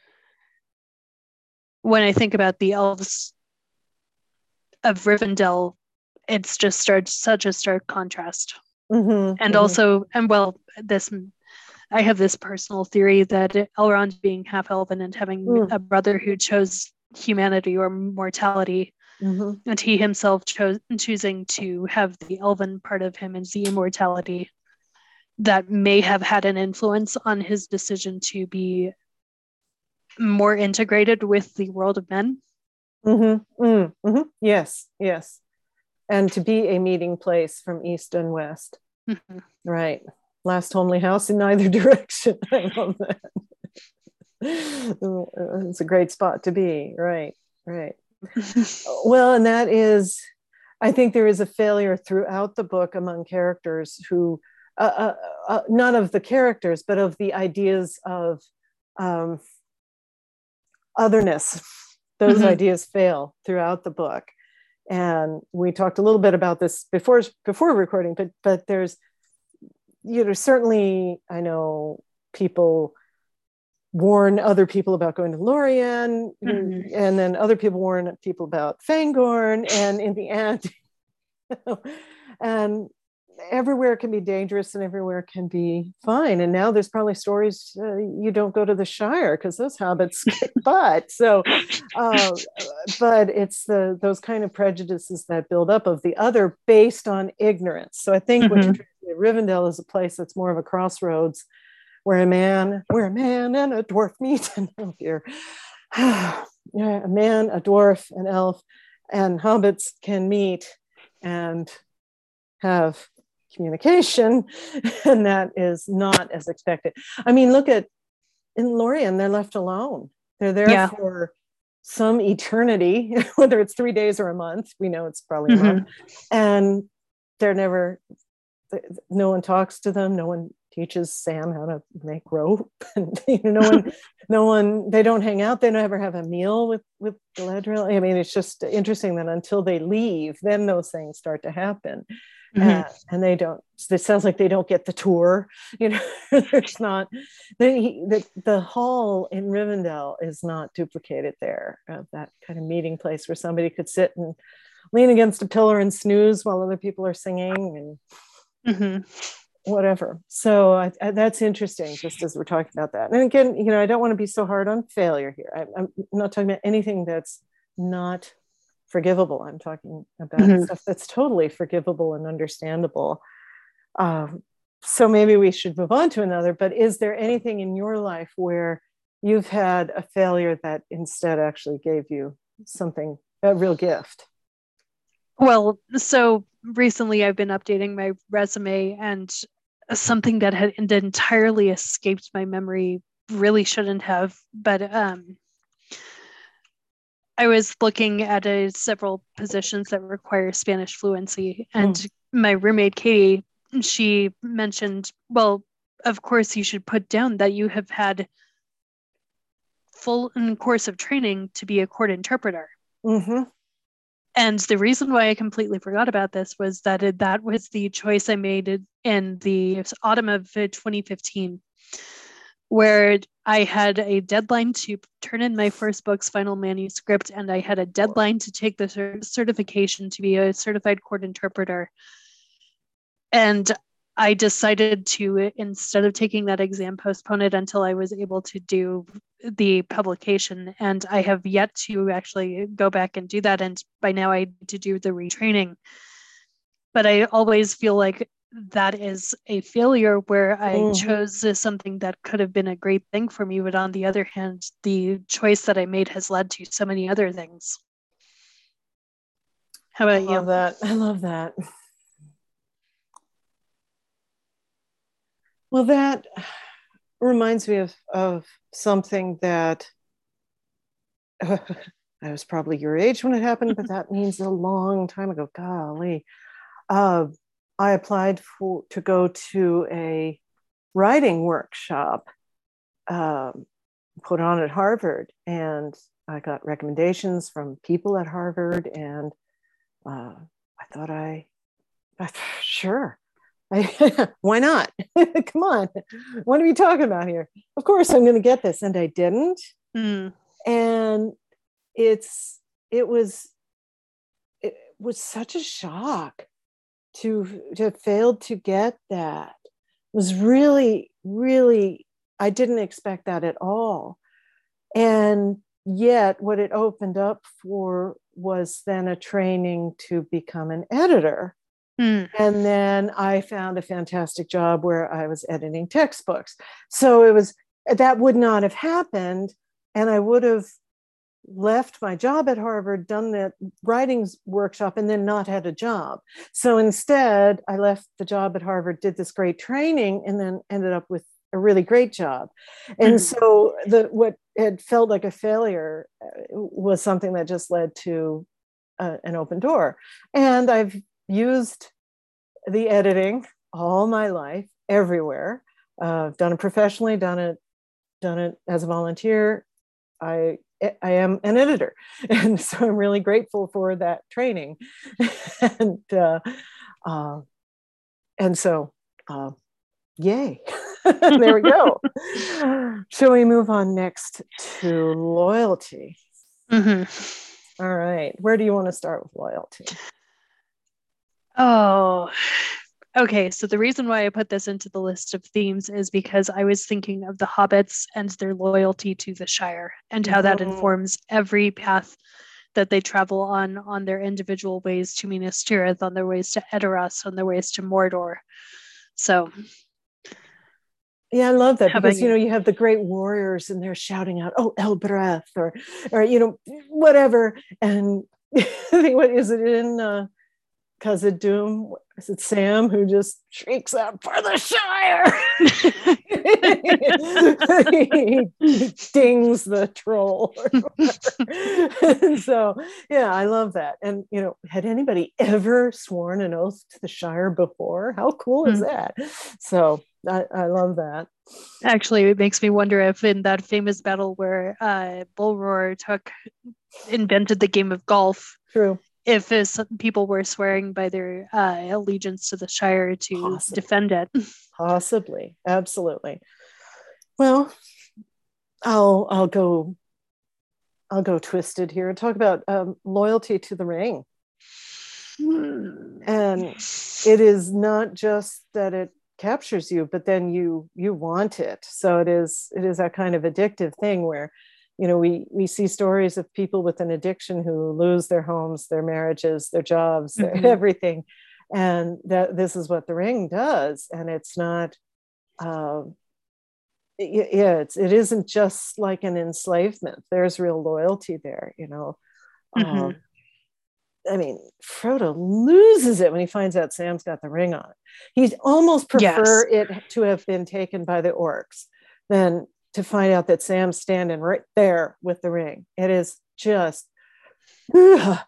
when I think about the elves of Rivendell, it's just starts such a stark contrast. Mm-hmm, and mm-hmm. also, and well, this I have this personal theory that Elrond, being half elven and having mm. a brother who chose humanity or mortality, mm-hmm. and he himself chose choosing to have the elven part of him and the immortality, that may have had an influence on his decision to be more integrated with the world of men. Mm-hmm. Mm, mm-hmm. Yes, yes. And to be a meeting place from east and west. Mm-hmm. Right. Last homely house in neither direction. I love that. It's a great spot to be. Right, right. Well, and that is, I think there is a failure throughout the book among characters who, uh, uh, uh, not of the characters, but of the ideas of um, otherness. Those mm-hmm. ideas fail throughout the book. And we talked a little bit about this before before recording, but but there's, you know, certainly I know people warn other people about going to Lorien, mm-hmm. and then other people warn people about Fangorn, and in the end, you know, and everywhere can be dangerous and everywhere can be fine. And now there's probably stories uh, you don't go to the Shire because those hobbits kick butt. So, uh, but it's the those kind of prejudices that build up of the other based on ignorance. So I think mm-hmm. what you're trying to say, Rivendell is a place that's more of a crossroads where a man, where a man and a dwarf meet, and oh dear, a man, a dwarf, an elf, and hobbits can meet and have communication, and that is not as expected. I mean, look at in Lorien, they're left alone. They're there yeah. for some eternity, whether it's three days or a month. We know it's probably mm-hmm. a month, and they're never. No one talks to them. No one teaches Sam how to make rope, and you know, no one, no one. They don't hang out. They don't ever have a meal with with Galadriel. I mean, it's just interesting that until they leave, then those things start to happen. Mm-hmm. Uh, and they don't, it sounds like they don't get the tour, you know, there's not, they, the, the hall in Rivendell is not duplicated there, uh, that kind of meeting place where somebody could sit and lean against a pillar and snooze while other people are singing and mm-hmm. whatever. So I, I, that's interesting, just as we're talking about that. And again, you know, I don't want to be so hard on failure here. I, I'm not talking about anything that's not forgivable. I'm talking about mm-hmm. stuff that's totally forgivable and understandable. Um, so maybe we should move on to another, but is there anything in your life where you've had a failure that instead actually gave you something, a real gift? Well, so recently I've been updating my resume, and something that had entirely escaped my memory, really shouldn't have, but um, I was looking at a, several positions that require Spanish fluency, and mm. my roommate, Katie, she mentioned, well, of course you should put down that you have had full course of training to be a court interpreter. Mm-hmm. And the reason why I completely forgot about this was that it, that was the choice I made in the autumn of twenty fifteen. Where I had a deadline to turn in my first book's final manuscript, and I had a deadline to take the cert- certification to be a certified court interpreter. And I decided to, instead of taking that exam, postpone it until I was able to do the publication. And I have yet to actually go back and do that. And by now I need to do the retraining. But I always feel like that is a failure where I mm-hmm. chose something that could have been a great thing for me. But on the other hand, the choice that I made has led to so many other things. How about you? I love that. I love that. Well, that reminds me of, of something that uh, I was probably your age when it happened, but that means a long time ago. Golly. Uh, I applied for to go to a writing workshop um, put on at Harvard, and I got recommendations from people at Harvard, and uh, I thought I, I sure, I, why not? Come on, what are we talking about here? Of course I'm going to get this, and I didn't, mm. and it's it was it was such a shock. To, to have failed to get that was really, really, I didn't expect that at all. And yet what it opened up for was then a training to become an editor. Mm. And then I found a fantastic job where I was editing textbooks. So it was, that would not have happened. And I would have left my job at Harvard, done that writing workshop, and then not had a job. So instead, I left the job at Harvard, did this great training, and then ended up with a really great job. And mm-hmm. so the what had felt like a failure was something that just led to uh, an open door. And I've used the editing all my life, everywhere. Uh, I've done it professionally, done it, done it as a volunteer. I I am an editor, and so I'm really grateful for that training, and uh, uh, and so uh, yay, there we go. Shall we move on next to loyalty? Mm-hmm. All right, where do you want to start with loyalty? Oh, okay. So the reason why I put this into the list of themes is because I was thinking of the hobbits and their loyalty to the Shire, and how mm-hmm. that informs every path that they travel on, on their individual ways to Minas Tirith, on their ways to Edoras, on their ways to Mordor. So Yeah, I love that How about because, you you? know, you have the great warriors and they're shouting out, oh, El Breth, or, or, you know, whatever. And I think, what is it in uh, Cousin Doom? Is it Sam who just shrieks out for the Shire? he, he dings the troll or whatever. And so, yeah, I love that. And, you know, had anybody ever sworn an oath to the Shire before? How cool is that? So I, I love that. Actually, it makes me wonder if in that famous battle where uh, Bulroar took invented the game of golf, True. if uh, people were swearing by their uh, allegiance to the Shire to Possibly. defend it. Possibly, absolutely. Well, I'll I'll go I'll go twisted here and talk about um, loyalty to the ring. And it is not just that it captures you, but then you you want it. So it is it is that kind of addictive thing where, you know, we we see stories of people with an addiction who lose their homes, their marriages, their jobs, their Mhm. everything, and that this is what the ring does. And it's not uh, yeah, it's it isn't just like an enslavement. There's real loyalty there, you know. Mhm. uh, I mean, Frodo loses it when he finds out Sam's got the ring on it. He'd almost prefer Yes. it to have been taken by the orcs than to find out that Sam's standing right there with the ring. It is just, and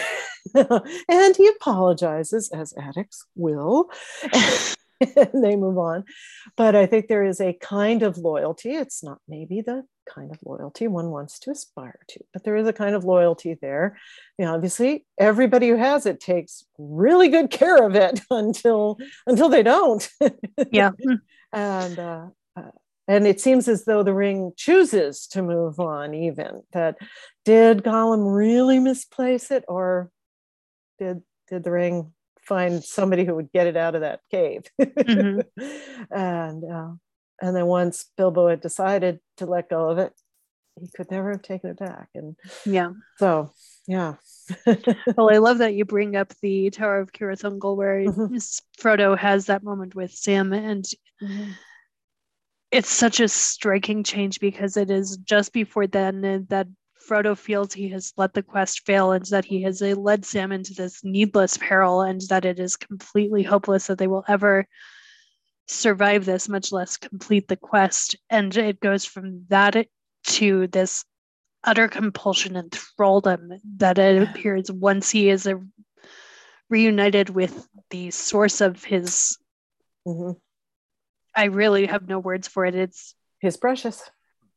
he apologizes, as addicts will, and they move on. But I think there is a kind of loyalty. It's not maybe the kind of loyalty one wants to aspire to, but there is a kind of loyalty there. You know, obviously, everybody who has it takes really good care of it until until they don't. Yeah. and uh, uh, and it seems as though the ring chooses to move on. Even that, did Gollum really misplace it, or did did the ring find somebody who would get it out of that cave? Mhm. and uh, and then once Bilbo had decided to let go of it, he could never have taken it back. And Yeah. so, yeah. Well, I love that you bring up the Tower of Kirith where Mhm. Frodo has that moment with Sam, and Mhm. it's such a striking change because it is just before then that Frodo feels he has let the quest fail and that he has led Sam into this needless peril and that it is completely hopeless that they will ever survive this, much less complete the quest. And it goes from that to this utter compulsion and thraldom that it appears once he is a, reunited with the source of his. Mhm. I really have no words for it. It's His precious.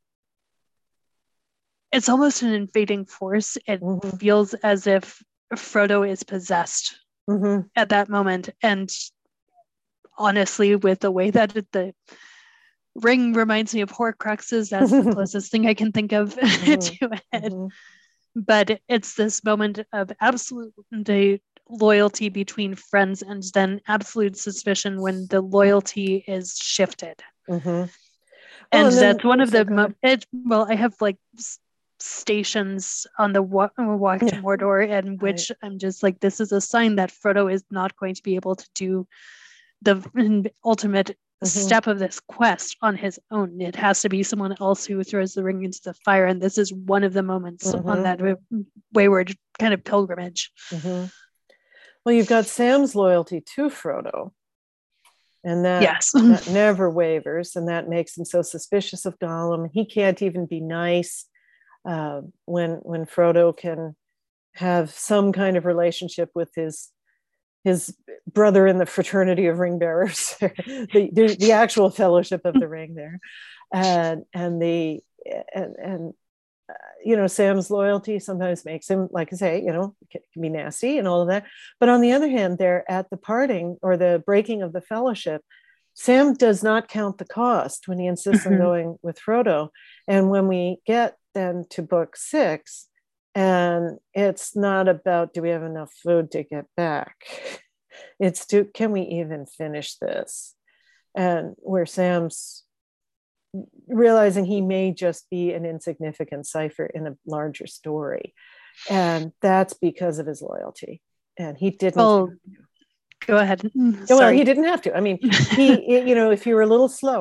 it's almost an invading force. It Mhm. feels as if Frodo is possessed Mhm. at that moment. And honestly, with the way that it, the ring reminds me of Horcruxes, that's the closest thing I can think of Mhm. to it. Mhm. But it's this moment of absolute loyalty between friends and then absolute suspicion when the loyalty is shifted. Mhm. Well, And and then, that's one oh, of so the go mo- ahead. it, well, I have like s- stations on the walk, walk to Yeah. Mordor, and I, which I'm just like, this is a sign that Frodo is not going to be able to do the ultimate mhm. step of this quest on his own. It has to be someone else who throws the ring into the fire, and this is one of the moments Mhm. on that wayward kind of pilgrimage. Mhm. Well, you've got Sam's loyalty to Frodo, and that Yes. that never wavers, and that makes him so suspicious of Gollum. He can't even be nice uh, when when Frodo can have some kind of relationship with his his brother in the fraternity of ring bearers, the, the the actual fellowship of the ring there, and and the and and uh, you know, Sam's loyalty sometimes makes him, like I say, you know, can, can be nasty and all of that. But on the other hand, there at the parting or the breaking of the fellowship, Sam does not count the cost when he insists on Mhm. going with Frodo. And when we get then to book six, and it's not about do we have enough food to get back, it's do can we even finish this? And where Sam's realizing he may just be an insignificant cipher in a larger story. And that's because of his loyalty. And he didn't. Well, go ahead. Well, Sorry. he didn't have to. I mean, he, you know, if you were a little slower,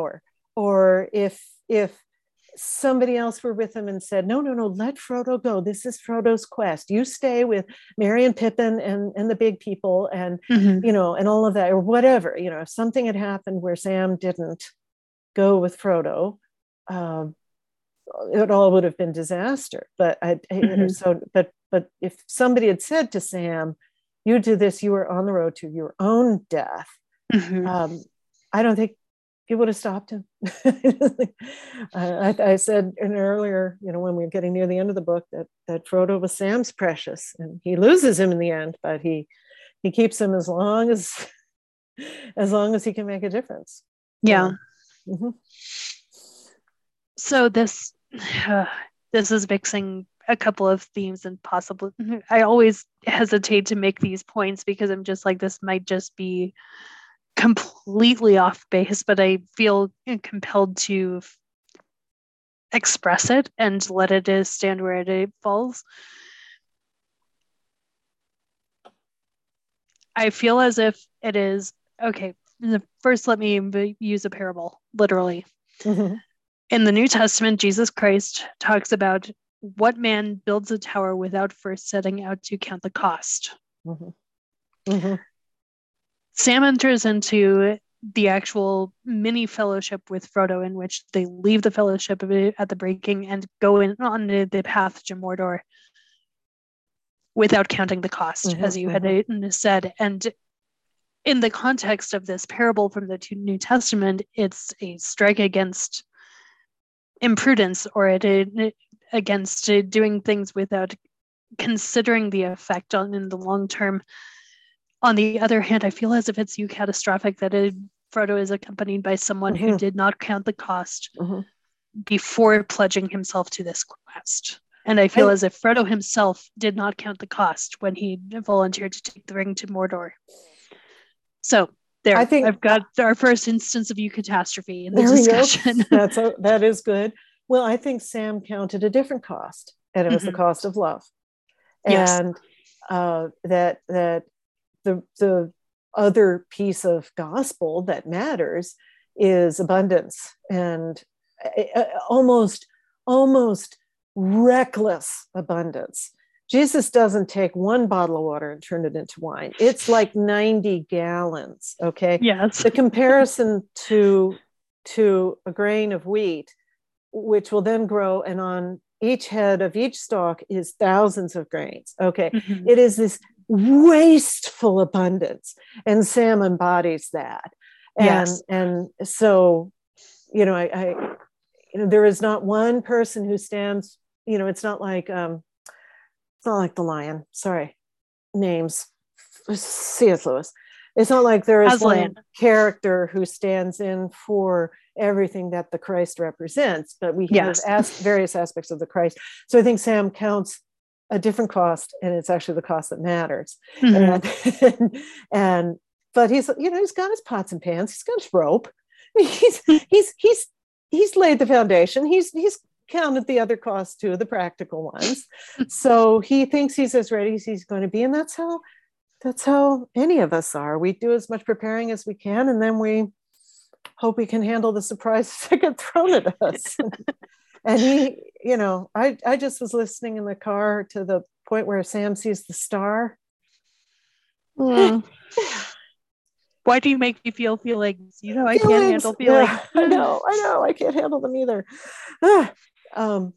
or if if somebody else were with him and said, no, no, no, let Frodo go. This is Frodo's quest. You stay with Merry and Pippin and, and the big people and, Mm-hmm. you know, and all of that, or whatever, you know, if something had happened where Sam didn't go with Frodo, um, it all would have been disaster. But I, you know, Mm-hmm. so, but, but if somebody had said to Sam, you do this, you are on the road to your own death. Mm-hmm. Um, I don't think it would have stopped him. I, I said in earlier, you know, when we were getting near the end of the book, that that Frodo was Sam's precious, and he loses him in the end, but he he keeps him as long as as long as he can make a difference. Yeah. So, mm-hmm. So this uh, this is mixing a couple of themes and possibly I always hesitate to make these points because I'm just like, this might just be completely off base, but I feel compelled to express it and let it stand where it falls. I feel as if it is okay. First, let me use a parable, literally. Mm-hmm. In the New Testament, Jesus Christ talks about what man builds a tower without first setting out to count the cost. Mm-hmm. Mm-hmm. Sam enters into the actual mini fellowship with Frodo, in which they leave the fellowship at the breaking and go in on the path to Mordor without counting the cost, mm-hmm, as you mm-hmm. had said. And in the context of this parable from the New Testament, it's a strike against imprudence, or it, against doing things without considering the effect on in the long term. On the other hand, I feel as if it's eucatastrophic that it, Frodo is accompanied by someone mm-hmm. who did not count the cost mm-hmm. before pledging himself to this quest. And I feel I, as if Frodo himself did not count the cost when he volunteered to take the ring to Mordor. So there, I think I've got our first instance of eucatastrophe in the discussion. That's a, that is good. Well, I think Sam counted a different cost, and it was mm-hmm. the cost of love. And yes. uh, that that the the other piece of gospel that matters is abundance and uh, almost almost reckless abundance. Jesus doesn't take one bottle of water and turn it into wine. It's like ninety gallons. Okay. Yes. The comparison to to a grain of wheat, which will then grow, and on each head of each stalk is thousands of grains. Okay. Mm-hmm. It is this wasteful abundance, and Sam embodies that. And yes. and so, you know, I, I you know, there is not one person who stands, you know, it's not like um it's not like the lion. Sorry, names. C S. Lewis. It's not like there is Aslan. one character who stands in for everything that the Christ represents, but we have yes. asked various aspects of the Christ. So I think Sam counts a different cost, and it's actually the cost that matters. Mm-hmm. And, and but he's, you know, he's got his pots and pans. He's got his rope. He's he's he's he's laid the foundation. He's he's counted the other costs too, the practical ones. So he thinks he's as ready as he's going to be, and that's how that's how any of us are. We do as much preparing as we can, and then we hope we can handle the surprises that get thrown at us. And he, you know, I I just was listening in the car to the point where Sam sees the star. Mm. Why do you make me feel feelings? You know, I feelings. can't handle feelings. Yeah, I know, I know, I can't handle them either. um,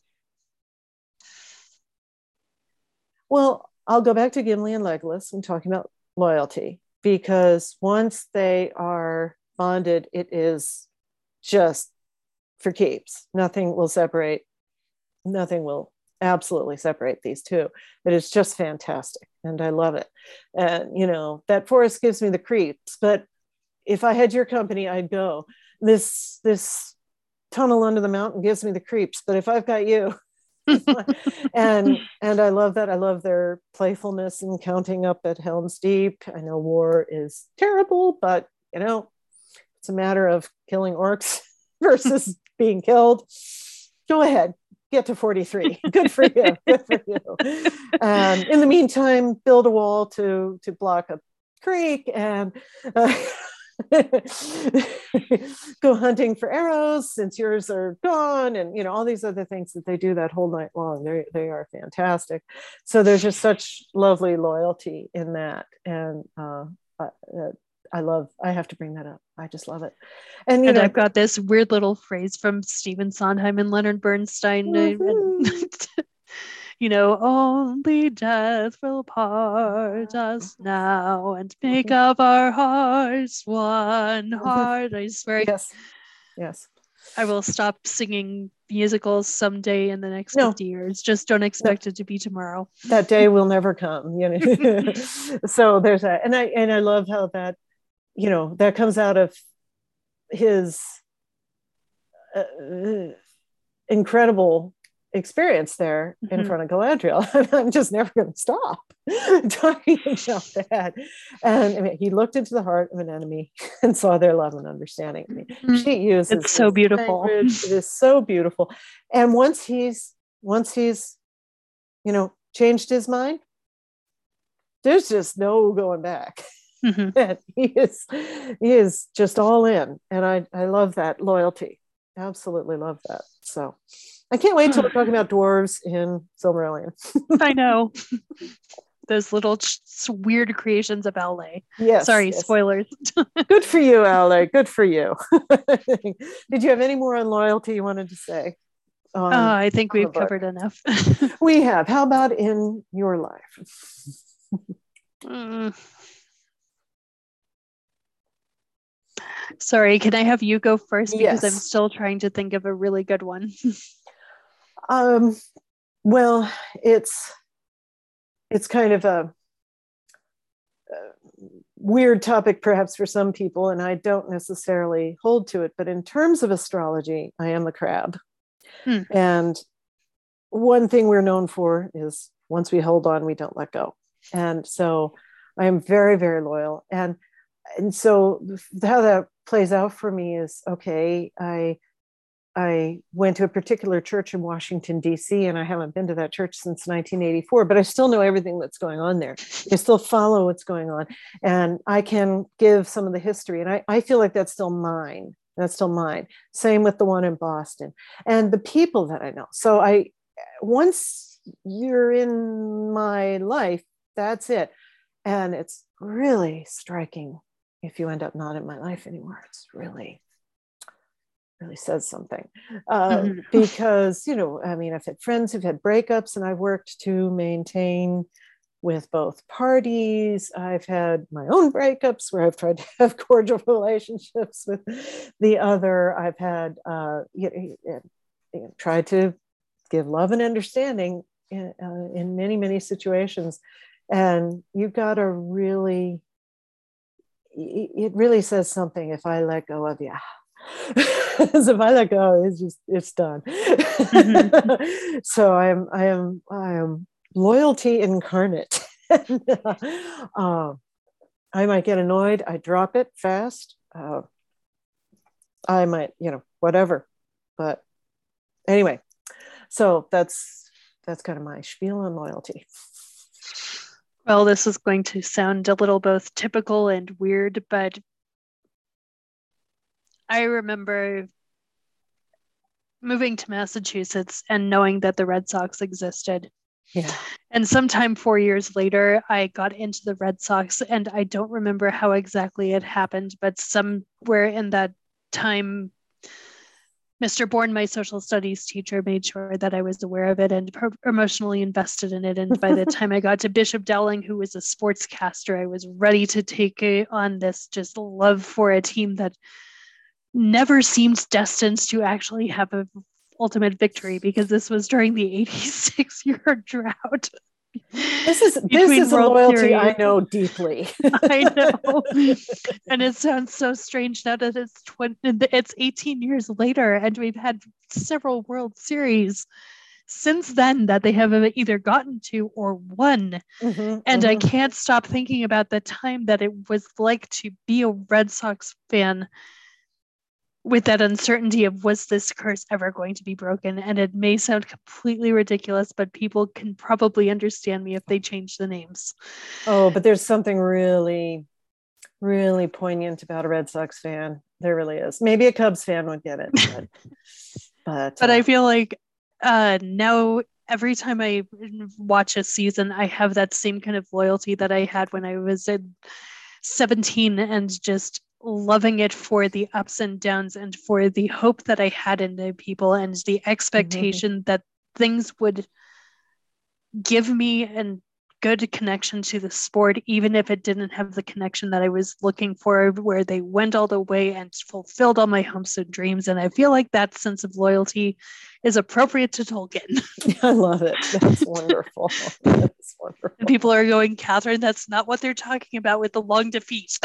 well, I'll go back to Gimli and Legolas and talking about loyalty, because once they are bonded, it is just for keeps. Nothing will separate. Nothing will absolutely separate these two. But it's just fantastic, and I love it. And you know, that forest gives me the creeps, but if I had your company, I'd go. This this tunnel under the mountain gives me the creeps, but if I've got you, and and I love that. I love their playfulness and counting up at Helm's Deep. I know war is terrible, but you know, it's a matter of killing orcs versus being killed. Go ahead. Get to forty-three. Good for you. Good for you. Um, in the meantime, build a wall to to block a creek, and uh, go hunting for arrows since yours are gone, and you know all these other things that they do that whole night long. They they are fantastic. So there's just such lovely loyalty in that, and uh, uh, I love. I have to bring that up. I just love it. And you and know, I've got this weird little phrase from Stephen Sondheim and Leonard Bernstein. Mm-hmm. And, you know, only death will part us now and make of our hearts one heart. I swear. Yes. Yes. I will stop singing musicals someday in the next no. fifty years. Just don't expect no. it to be tomorrow. That day will never come. You know. So there's that. And I and I love how that, you know, that comes out of his uh, incredible experience there in mm-hmm. front of Galadriel. I'm just never going to stop talking about that. And I mean, he looked into the heart of an enemy and saw their love and understanding. I mean, mm-hmm. she uses it's so beautiful. Language. It is so beautiful. And once he's once he's, you know, changed his mind, there's just no going back. Mm-hmm. And he is he is just all in. And I, I love that loyalty. Absolutely love that. So I can't wait till we're talking about dwarves in Silmarillion. I know. Those little ch- weird creations of Aule. Yes. Sorry, yes. spoilers. Good for you, Aule. Good for you. Did you have any more on loyalty you wanted to say? Um, uh, I think we've covered enough. We have. How about in your life? mm. Sorry, can I have you go first? Because yes. I'm still trying to think of a really good one. um, well, it's it's kind of a, a weird topic perhaps for some people, and I don't necessarily hold to it. But in terms of astrology, I am the crab. Hmm. And one thing we're known for is once we hold on, we don't let go. And so I am very, very loyal. And and so how that plays out for me is, okay, I I went to a particular church in Washington, D C, and I haven't been to that church since nineteen eighty-four, but I still know everything that's going on there. I still follow what's going on. And I can give some of the history. And I, I feel like that's still mine. That's still mine. Same with the one in Boston. And the people that I know. So I, once you're in my life, that's it. And it's really striking if you end up not in my life anymore. It's really, really says something. Uh, mm-hmm. Because, you know, I mean, I've had friends who've had breakups and I've worked to maintain with both parties. I've had my own breakups where I've tried to have cordial relationships with the other. I've had, uh, you know, you know, tried to give love and understanding in, uh, in many, many situations. And you've got to really, it really says something if I let go of you. Because if I let go, it's just, it's done. Mm-hmm. So I am, I am, I am loyalty incarnate. And, uh, uh, I might get annoyed. I drop it fast. Uh, I might, you know, whatever. But anyway, so that's, that's kind of my spiel on loyalty. Well, this is going to sound a little both typical and weird, but I remember moving to Massachusetts and knowing that the Red Sox existed. Yeah. And sometime four years later, I got into the Red Sox, and I don't remember how exactly it happened, but somewhere in that time, Mister Bourne, my social studies teacher, made sure that I was aware of it and pro- emotionally invested in it. And by the time I got to Bishop Dowling, who was a sportscaster, I was ready to take on this just love for a team that never seemed destined to actually have a ultimate victory, because this was during the eighty-six year drought. This is this is a loyalty Series. I know deeply. I know, and it sounds so strange now that it's twenty. It's eighteen years later, and we've had several World Series since then that they have either gotten to or won. Mm-hmm, and mm-hmm. I can't stop thinking about the time that it was like to be a Red Sox fan, with that uncertainty of, was this curse ever going to be broken? And it may sound completely ridiculous, but people can probably understand me if they change the names. Oh, but there's something really, really poignant about a Red Sox fan. There really is. Maybe a Cubs fan would get it, but but, but uh, I feel like uh, now every time I watch a season, I have that same kind of loyalty that I had when I was in seventeen and just loving it for the ups and downs and for the hope that I had in the people and the expectation mm-hmm. that things would give me a good connection to the sport, even if it didn't have the connection that I was looking for, where they went all the way and fulfilled all my hopes and dreams. And I feel like that sense of loyalty is appropriate to Tolkien. I love it. That's wonderful. That's wonderful. And people are going, Catherine, that's not what they're talking about with the long defeat.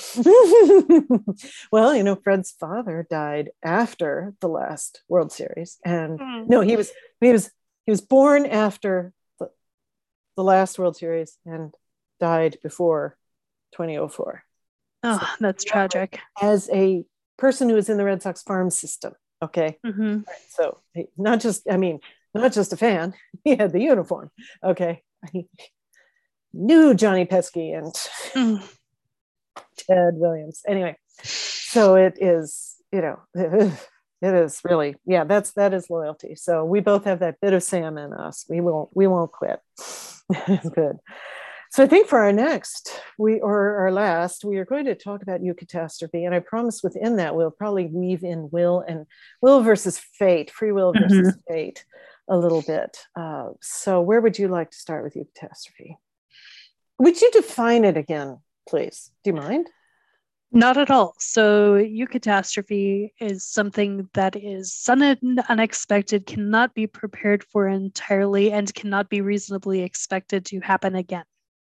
Well, you know, Fred's father died after the last World Series. And mm. no, he was he was he was born after the, the last World Series and died before twenty oh four. Oh, so, that's tragic. As a person who was in the Red Sox farm system, okay? Mm-hmm. So not just, I mean, not just a fan, he had the uniform, okay? He knew Johnny Pesky and mm. Ted Williams. Anyway, so it is, you know, it is really, yeah, that's, that is loyalty. So we both have that bit of Sam in us. We won't, we won't quit. Good. So I think for our next, we or our last, we are going to talk about eucatastrophe. And I promise within that, we'll probably weave in will and will versus fate, free will versus mm-hmm. fate a little bit. Uh, so where would you like to start with eucatastrophe? Would you define it again, please? Do you mind? Not at all. So eucatastrophe is something that is sudden, unexpected, cannot be prepared for entirely, and cannot be reasonably expected to happen again.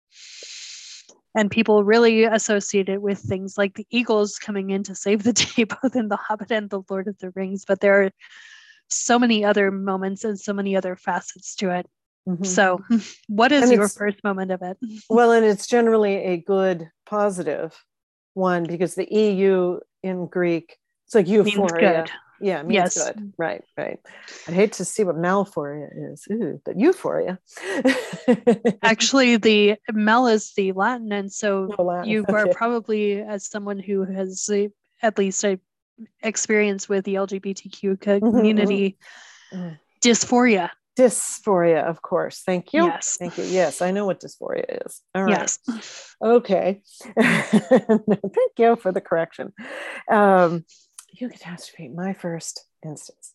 And people really associate it with things like the Eagles coming in to save the day, both in The Hobbit and The Lord of the Rings. But there are so many other moments and so many other facets to it. Mm-hmm. So what is and your first moment of it? Well, and it's generally a good, positive one, because the E U in Greek, it's like euphoria. Means good. Yeah, means yes. good. Right, right. I'd hate to see what malphoria is, Ooh, but euphoria. Actually, the mal is the Latin, and so oh, Latin. you Okay. are probably, as someone who has uh, at least a experience with the L G B T Q community, mm-hmm, mm-hmm. dysphoria. Dysphoria, of course. Thank you. Yes. Thank you. Yes, I know what dysphoria is. All right. Yes. Okay. Thank you for the correction. Um, eucatastrophe, my first instance.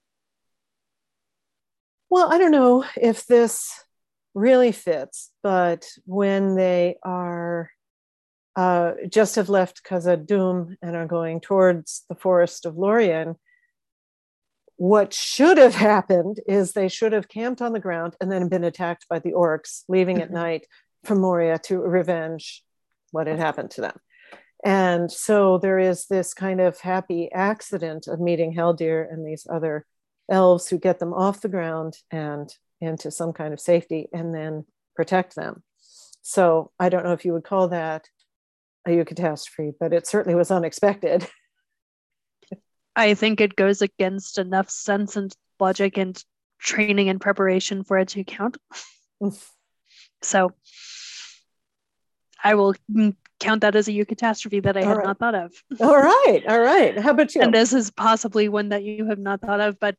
Well, I don't know if this really fits, but when they are uh, just have left Khazad-dûm and are going towards the forest of Lorien, what should have happened is they should have camped on the ground and then been attacked by the orcs, leaving mm-hmm. at night from Moria to revenge what had happened to them. And so there is this kind of happy accident of meeting Haldir and these other elves who get them off the ground and into some kind of safety and then protect them. So I don't know if you would call that a eucatastrophe, but it certainly was unexpected. I think it goes against enough sense and logic and training and preparation for it to count. So I will count that as a eucatastrophe that I all had right. not thought of. All right. All right. How about you? And this is possibly one that you have not thought of, but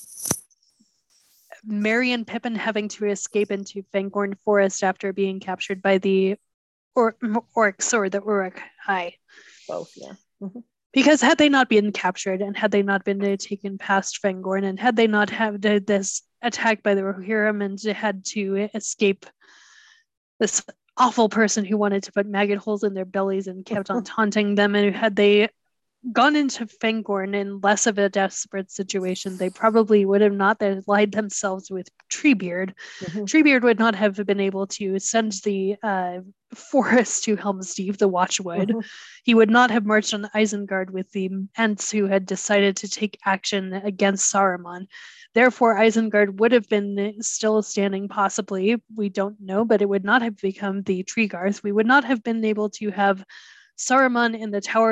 Merry and Pippin having to escape into Fangorn Forest after being captured by the or- orcs or the Uruk-hai. Both, yeah. Mm-hmm. Because had they not been captured and had they not been uh, taken past Fangorn and had they not had uh, this attack by the Rohirrim and had to escape this awful person who wanted to put maggot holes in their bellies and kept on taunting them, and had they gone into Fangorn in less of a desperate situation, they probably would have not allied themselves with Treebeard. Mm-hmm. Treebeard would not have been able to send the uh, forest to Helm's Deep, the Watchwood. Mm-hmm. He would not have marched on Isengard with the Ents who had decided to take action against Saruman. Therefore, Isengard would have been still standing, possibly. We don't know, but it would not have become the Treegarth. We would not have been able to have Saruman in the Tower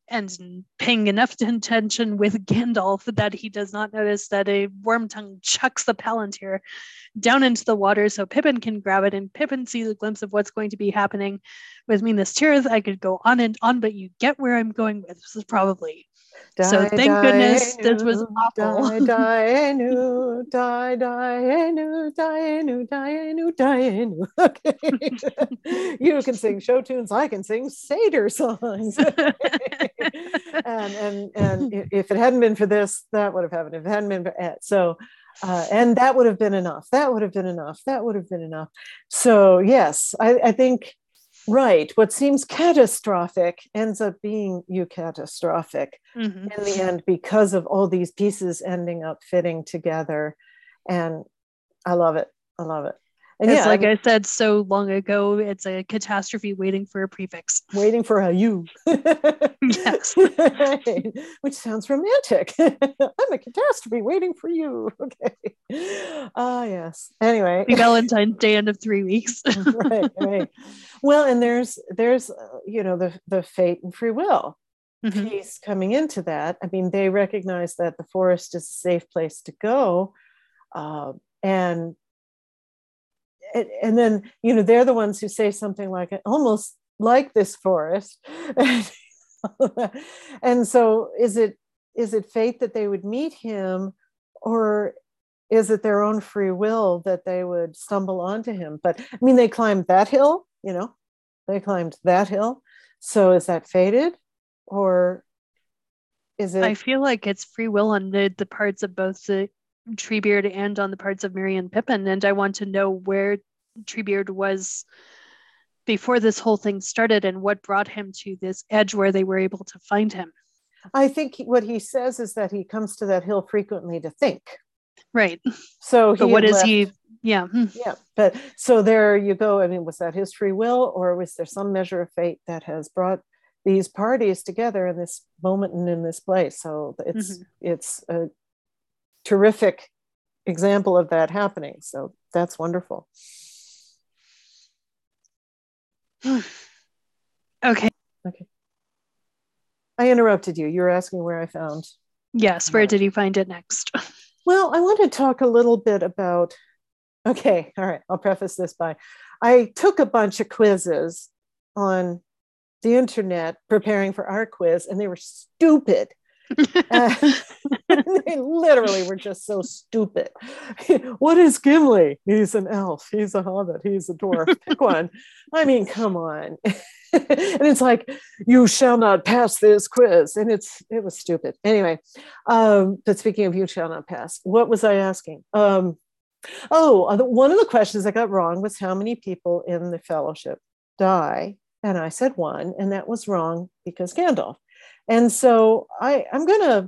and paying enough attention with Gandalf that he does not notice that a Wormtongue chucks the Palantir down into the water so Pippin can grab it, and Pippin sees a glimpse of what's going to be happening with Minas Tirith. I could go on and on, but you get where I'm going with this, probably. Die, so thank die, goodness nu, this was awful. Die, die, nu, die, die, nu, die, nu, die, nu, die, nu. Okay. You can sing show tunes. I can sing satyr songs. and, and, and if it hadn't been for this, that would have happened. If it hadn't been for it. So, uh, and that would have been enough. That would have been enough. That would have been enough. So yes, I, I think, right, what seems catastrophic ends up being eucatastrophic mm-hmm. in the end, because of all these pieces ending up fitting together. And I love it. I love it. And it's yeah, like I, mean, I said so long ago, it's a catastrophe waiting for a prefix. Waiting for a you. Yes. Right. Which sounds romantic. I'm a catastrophe waiting for you. Okay. Ah, uh, yes. Anyway. The Valentine's Day end of three weeks. Right, right. Well, and there's, there's, uh, you know, the, the fate and free will mm-hmm. piece coming into that. I mean, they recognize that the forest is a safe place to go. Uh, and And then, you know, they're the ones who say something like, almost like this forest. And so is it, is it fate that they would meet him, or is it their own free will that they would stumble onto him? But I mean, they climbed that hill, you know, they climbed that hill. So is that fated, or is it? I feel like it's free will on the, the parts of both the Treebeard and on the parts of Merry and Pippin, and I want to know where Treebeard was before this whole thing started and what brought him to this edge where they were able to find him. I think what he says is that he comes to that hill frequently to think. Right. So he but what is left, he? Yeah. Yeah. But so there you go. I mean, was that his free will, or was there some measure of fate that has brought these parties together in this moment and in this place? So it's mm-hmm. it's a terrific example of that happening. So that's wonderful. Okay. Okay. I interrupted you. You were asking where I found. Yes. Where did you find it next? Well, I want to talk a little bit about, okay. All right. I'll preface this by, I took a bunch of quizzes on the internet preparing for our quiz, and they were stupid. uh, they literally were just so stupid. What is Gimli? He's an elf. He's a hobbit. He's a dwarf. Pick one. I mean, come on. And it's like, you shall not pass this quiz. And it's it was stupid. Anyway, um, but speaking of you shall not pass, what was I asking? Um, oh, one of the questions I got wrong was how many people in the fellowship die. And I said one, and that was wrong because Gandalf. And so I, I'm gonna,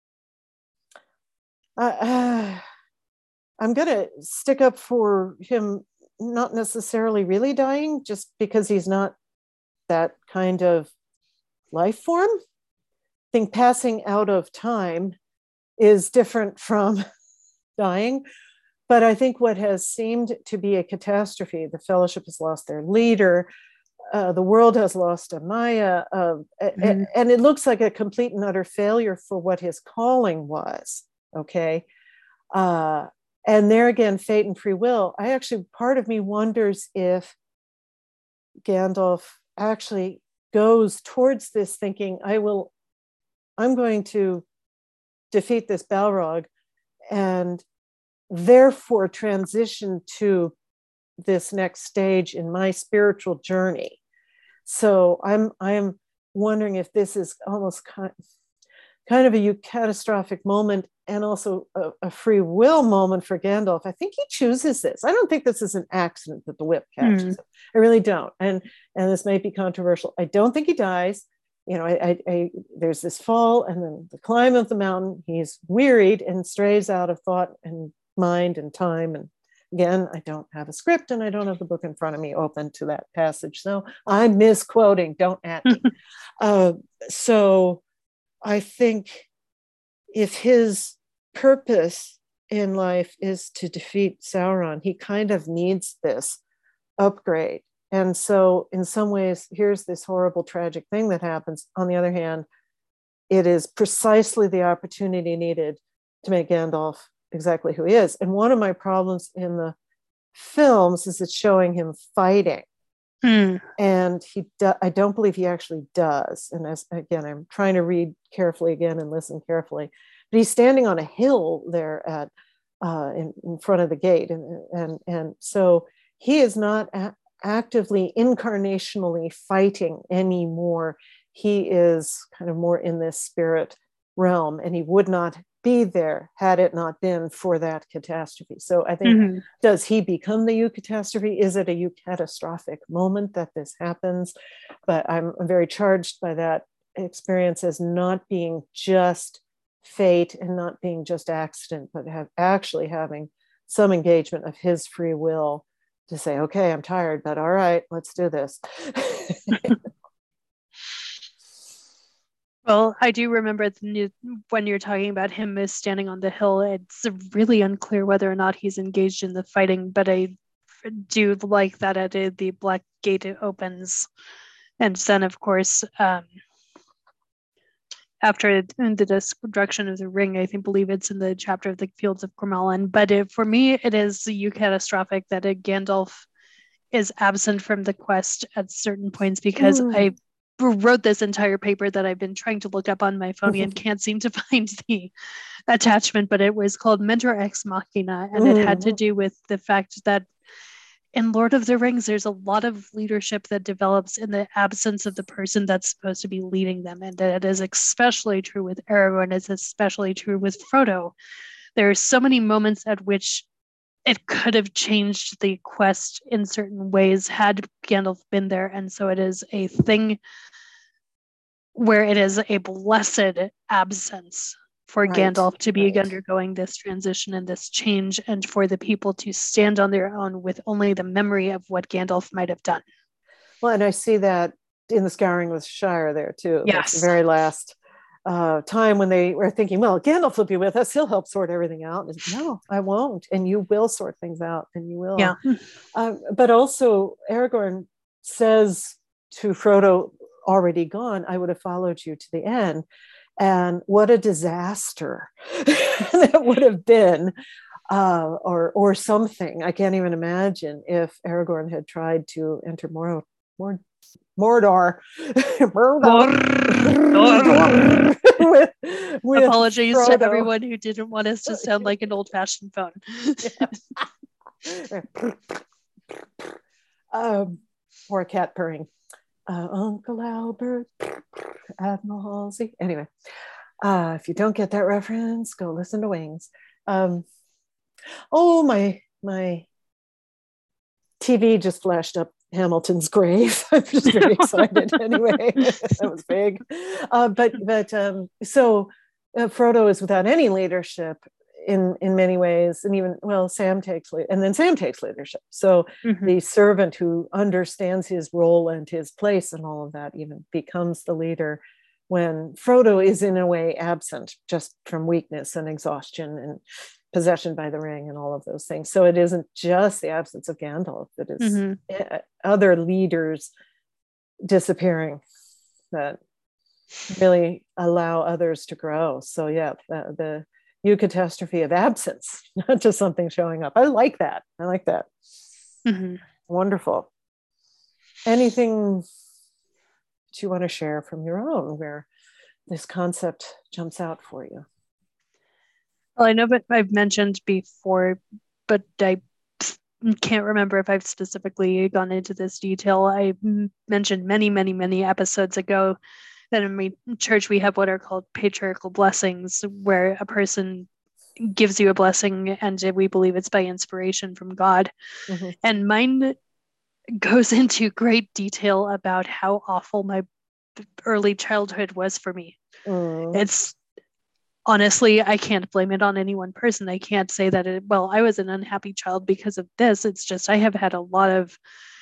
uh, I'm gonna stick up for him, not necessarily really dying, just because he's not that kind of life form. I think passing out of time is different from dying. But I think what has seemed to be a catastrophe, the Fellowship has lost their leader. Uh, the world has lost a Maya, uh, mm-hmm. and it looks like a complete and utter failure for what his calling was. Okay. Uh, and there again, fate and free will. I actually, part of me wonders if Gandalf actually goes towards this thinking, I will, I'm going to defeat this Balrog and therefore transition to this next stage in my spiritual journey. So I'm I'm wondering if this is almost kind, kind of a catastrophic moment, and also a, a free will moment for Gandalf. I think he chooses this. I don't think this is an accident that the whip catches mm. him. I really don't. And and this may be controversial. I don't think he dies. You know, I, I, I there's this fall, and then the climb of the mountain. He's wearied and strays out of thought and mind and time. And again, I don't have a script, and I don't have the book in front of me open to that passage. So I'm misquoting, don't at me. uh, so I think if his purpose in life is to defeat Sauron, he kind of needs this upgrade. And so in some ways, here's this horrible, tragic thing that happens. On the other hand, it is precisely the opportunity needed to make Gandalf exactly who he is. And one of my problems in the films is it's showing him fighting. Mm. And he, do, I don't believe he actually does. And as again, I'm trying to read carefully again and listen carefully. But he's standing on a hill there at uh, in, in front of the gate, and and and so he is not a- actively incarnationally fighting anymore. He is kind of more in this spirit realm, and he would not be there had it not been for that catastrophe. So I think, mm-hmm. does he become the eucatastrophe? Is it a eucatastrophic moment that this happens? But I'm, I'm very charged by that experience as not being just fate and not being just accident, but have actually having some engagement of his free will to say, okay, I'm tired, but all right, let's do this. Well, I do remember the, when you're talking about him as standing on the hill, it's really unclear whether or not he's engaged in the fighting, but I do like that at the Black Gate opens. And then, of course, um, after the destruction of the ring, I think believe it's in the chapter of the Fields of Cormellan. But it, for me, it is eucatastrophic that a Gandalf is absent from the quest at certain points, because mm. I wrote this entire paper that I've been trying to look up on my phone and can't seem to find the attachment, but it was called Mentor Ex Machina, and mm-hmm. it had to do with the fact that in Lord of the Rings, there's a lot of leadership that develops in the absence of the person that's supposed to be leading them, and that is especially true with Aragorn. It's especially true with Frodo. There are so many moments at which it could have changed the quest in certain ways had Gandalf been there. And so it is a thing where it is a blessed absence for right, Gandalf to be right. undergoing this transition and this change, and for the people to stand on their own with only the memory of what Gandalf might have done. Well, and I see that in the Scouring of the Shire there too. Yes. That's the very last uh, time when they were thinking, well, Gandalf will be with us. He'll help sort everything out. And, no, I won't. And you will sort things out, and you will. Yeah. Um, but also Aragorn says to Frodo, already gone, I would have followed you to the end. And what a disaster that would have been, uh, or or something. I can't even imagine if Aragorn had tried to enter Mor- Mor- Mordor. Mordor. Mordor. with, with Apologies Frodo. to everyone who didn't want us to sound like an old-fashioned phone. um, or a cat purring. Uh, Uncle Albert, Admiral Halsey. Anyway, uh, if you don't get that reference, go listen to Wings. Um, oh, my my T V just flashed up Hamilton's grave. I'm just very excited. Anyway, that was big. Uh, but but um, so uh, Frodo is without any leadership in in many ways, and even well, Sam takes lead, and then Sam takes leadership. So mm-hmm. the servant who understands his role and his place and all of that even becomes the leader when Frodo is in a way absent just from weakness and exhaustion and possession by the ring and all of those things. So it isn't just the absence of Gandalf, it is mm-hmm. other leaders disappearing that really allow others to grow. So yeah, the, the eucatastrophe of absence, not just something showing up. I like that. I like that. Mm-hmm. Wonderful. Anything that you want to share from your own where this concept jumps out for you? Well, I know that I've mentioned before, but I can't remember if I've specifically gone into this detail. I mentioned many, many, many episodes ago that in my church we have what are called patriarchal blessings, where a person gives you a blessing and we believe it's by inspiration from God. Mm-hmm. And mine goes into great detail about how awful my early childhood was for me. Mm. It's honestly, I can't blame it on any one person. I can't say that, it, well, I was an unhappy child because of this. It's just I have had a lot of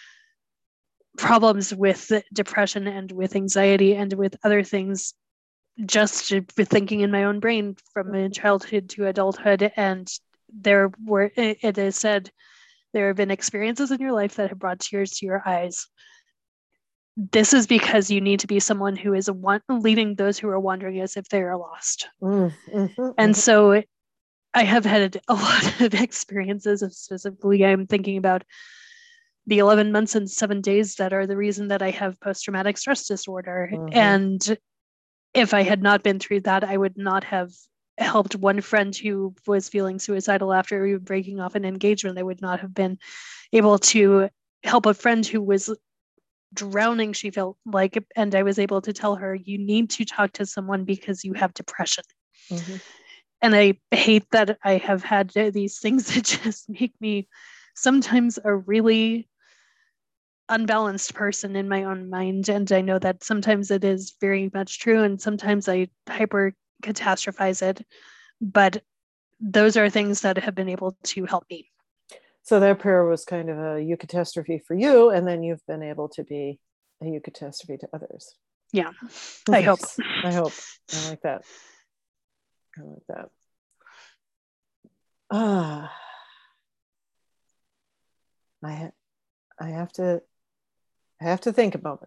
problems with depression and with anxiety and with other things, just with thinking in my own brain from childhood to adulthood. And there were, it is said, there have been experiences in your life that have brought tears to your eyes. this is because you need to be someone who is one, leading those who are wandering as if they are lost. Mm-hmm, mm-hmm. And so I have had a lot of experiences of specifically, I'm thinking about the eleven months and seven days that are the reason that I have post-traumatic stress disorder. Mm-hmm. And if I had not been through that, I would not have helped one friend who was feeling suicidal after breaking off an engagement. I would not have been able to help a friend who was drowning, she felt like, and I was able to tell her, you need to talk to someone because you have depression. Mm-hmm. And I hate that I have had these things that just make me sometimes a really unbalanced person in my own mind. And I know that sometimes it is very much true, and sometimes I hyper catastrophize it. But those are things that have been able to help me. So that prayer was kind of a eucatastrophe for you, and then you've been able to be a eucatastrophe to others. Yeah, I hope. I hope. I like that. I like that. Ah, I ha- I have to. I have to think about it.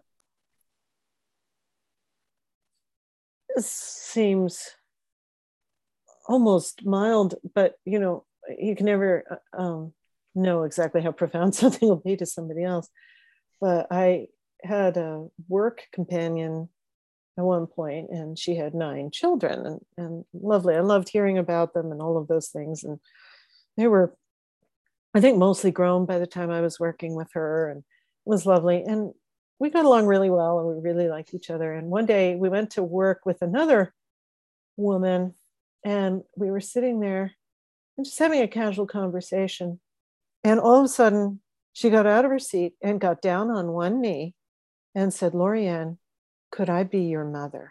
This seems almost mild, but you know, you can never um, know exactly how profound something will be to somebody else. But I had a work companion at one point, and she had nine children, and, and lovely. I loved hearing about them and all of those things. And they were, I think, mostly grown by the time I was working with her, and it was lovely. And we got along really well, and we really liked each other. And one day we went to work with another woman, and we were sitting there and just having a casual conversation. And all of a sudden, she got out of her seat and got down on one knee and said, Lori-Ann, could I be your mother?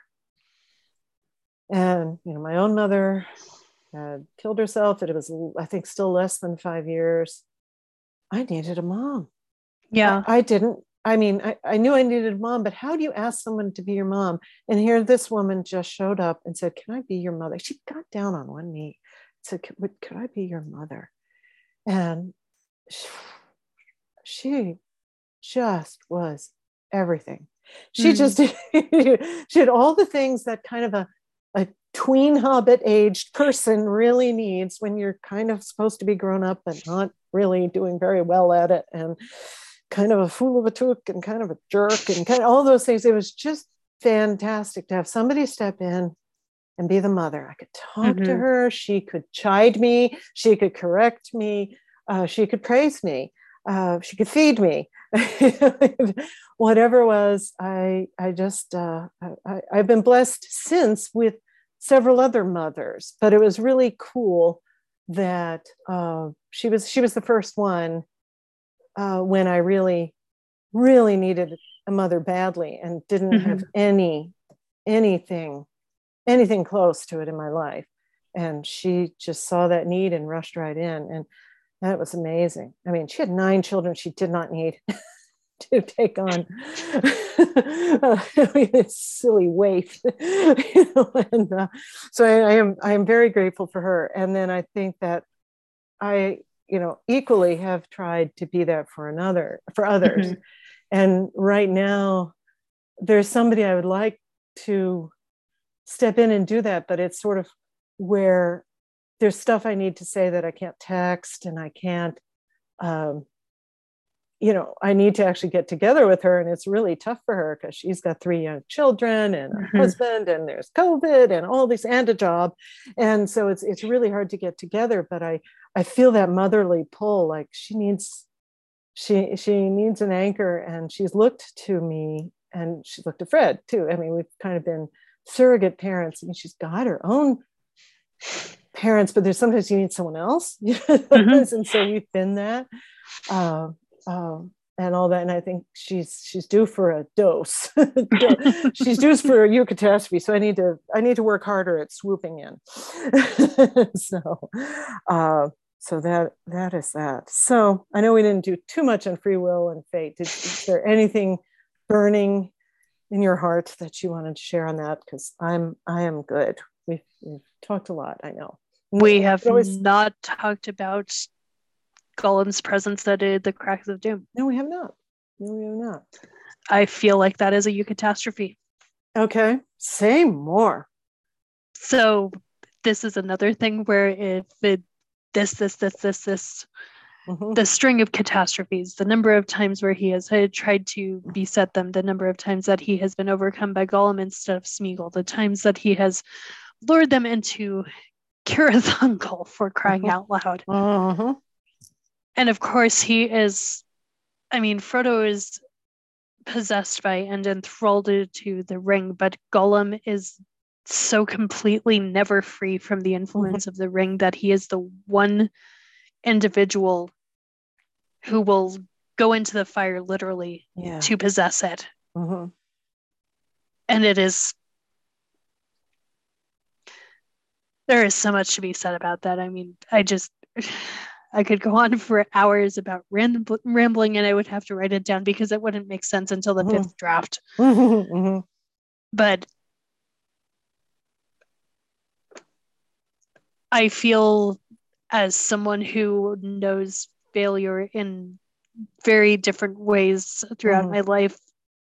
And, you know, my own mother had killed herself. It was, I think, still less than five years. I needed a mom. Yeah. I, I didn't, I mean, I, I knew I needed a mom, but how do you ask someone to be your mom? And here this woman just showed up and said, can I be your mother? She got down on one knee, said, could, could I be your mother? And she, she just was everything. She mm. just, she had all the things that kind of a, a tween hobbit aged person really needs when you're kind of supposed to be grown up but not really doing very well at it, and kind of a fool of a took and kind of a jerk and kind of all those things. It was just fantastic to have somebody step in and be the mother. I could talk mm-hmm. to her. She could chide me. She could correct me. Uh, she could praise me. Uh, she could feed me. Whatever it was, I I just uh, I, I've been blessed since with several other mothers, but it was really cool that uh, she was she was the first one uh, when I really really needed a mother badly and didn't mm-hmm. have any anything anything close to it in my life, and she just saw that need and rushed right in, and that was amazing. I mean, she had nine children she did not need to take on uh, I mean, this silly waif. You know, and uh, so I, I am I am very grateful for her. And then I think that I, you know, equally have tried to be that for another, for others. Mm-hmm. And right now, there's somebody I would like to step in and do that, but it's sort of where there's stuff I need to say that I can't text, and I can't, um, you know, I need to actually get together with her. And it's really tough for her because she's got three young children and a mm-hmm. husband, and there's COVID and all this, and a job. And so it's it's really hard to get together. But I, I feel that motherly pull, like she needs, she, she needs an anchor, and she's looked to me, and she's looked to Fred too. I mean, we've kind of been surrogate parents. I mean, she's got her own parents, but there's sometimes you need someone else. Mm-hmm. And so we've been that. Uh, Um, and all that, and I think she's she's due for a dose. She's due for a eucatastrophe, so I need to I need to work harder at swooping in. so, uh, so that that is that. So I know we didn't do too much on free will and fate. Did, is there anything burning in your heart that you wanted to share on that? Because I'm I am good. We've, we've talked a lot. I know we have always... not talked about Gollum's presence at uh, the Cracks of Doom. No, we have not. No, we have not. I feel like that is a eucatastrophe. Okay, say more. So this is another thing where if it, this, this, this, this, this, mm-hmm. the string of catastrophes, the number of times where he has tried to beset them, the number of times that he has been overcome by Gollum instead of Smeagol, the times that he has lured them into Cirith for crying out loud. Uh-huh. And of course he is, I mean, Frodo is possessed by and enthralled to the ring, but Gollum is so completely never free from the influence mm-hmm. of the ring that he is the one individual who will go into the fire literally yeah. to possess it. Mm-hmm. And it is, there is so much to be said about that. I mean, I just, I could go on for hours about rambl- rambling and I would have to write it down because it wouldn't make sense until the mm-hmm. fifth draft. Mm-hmm. But I feel as someone who knows failure in very different ways throughout mm-hmm. my life,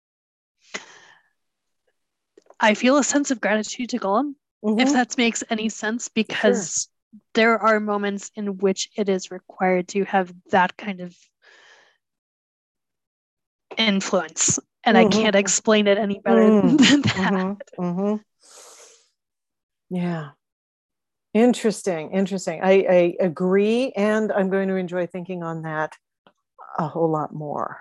I feel a sense of gratitude to Gollum, mm-hmm. if that makes any sense, because sure. there are moments in which it is required to have that kind of influence, and mm-hmm. I can't explain it any better mm-hmm. than that. Mm-hmm. Yeah. Interesting, interesting. I, I agree, and I'm going to enjoy thinking on that a whole lot more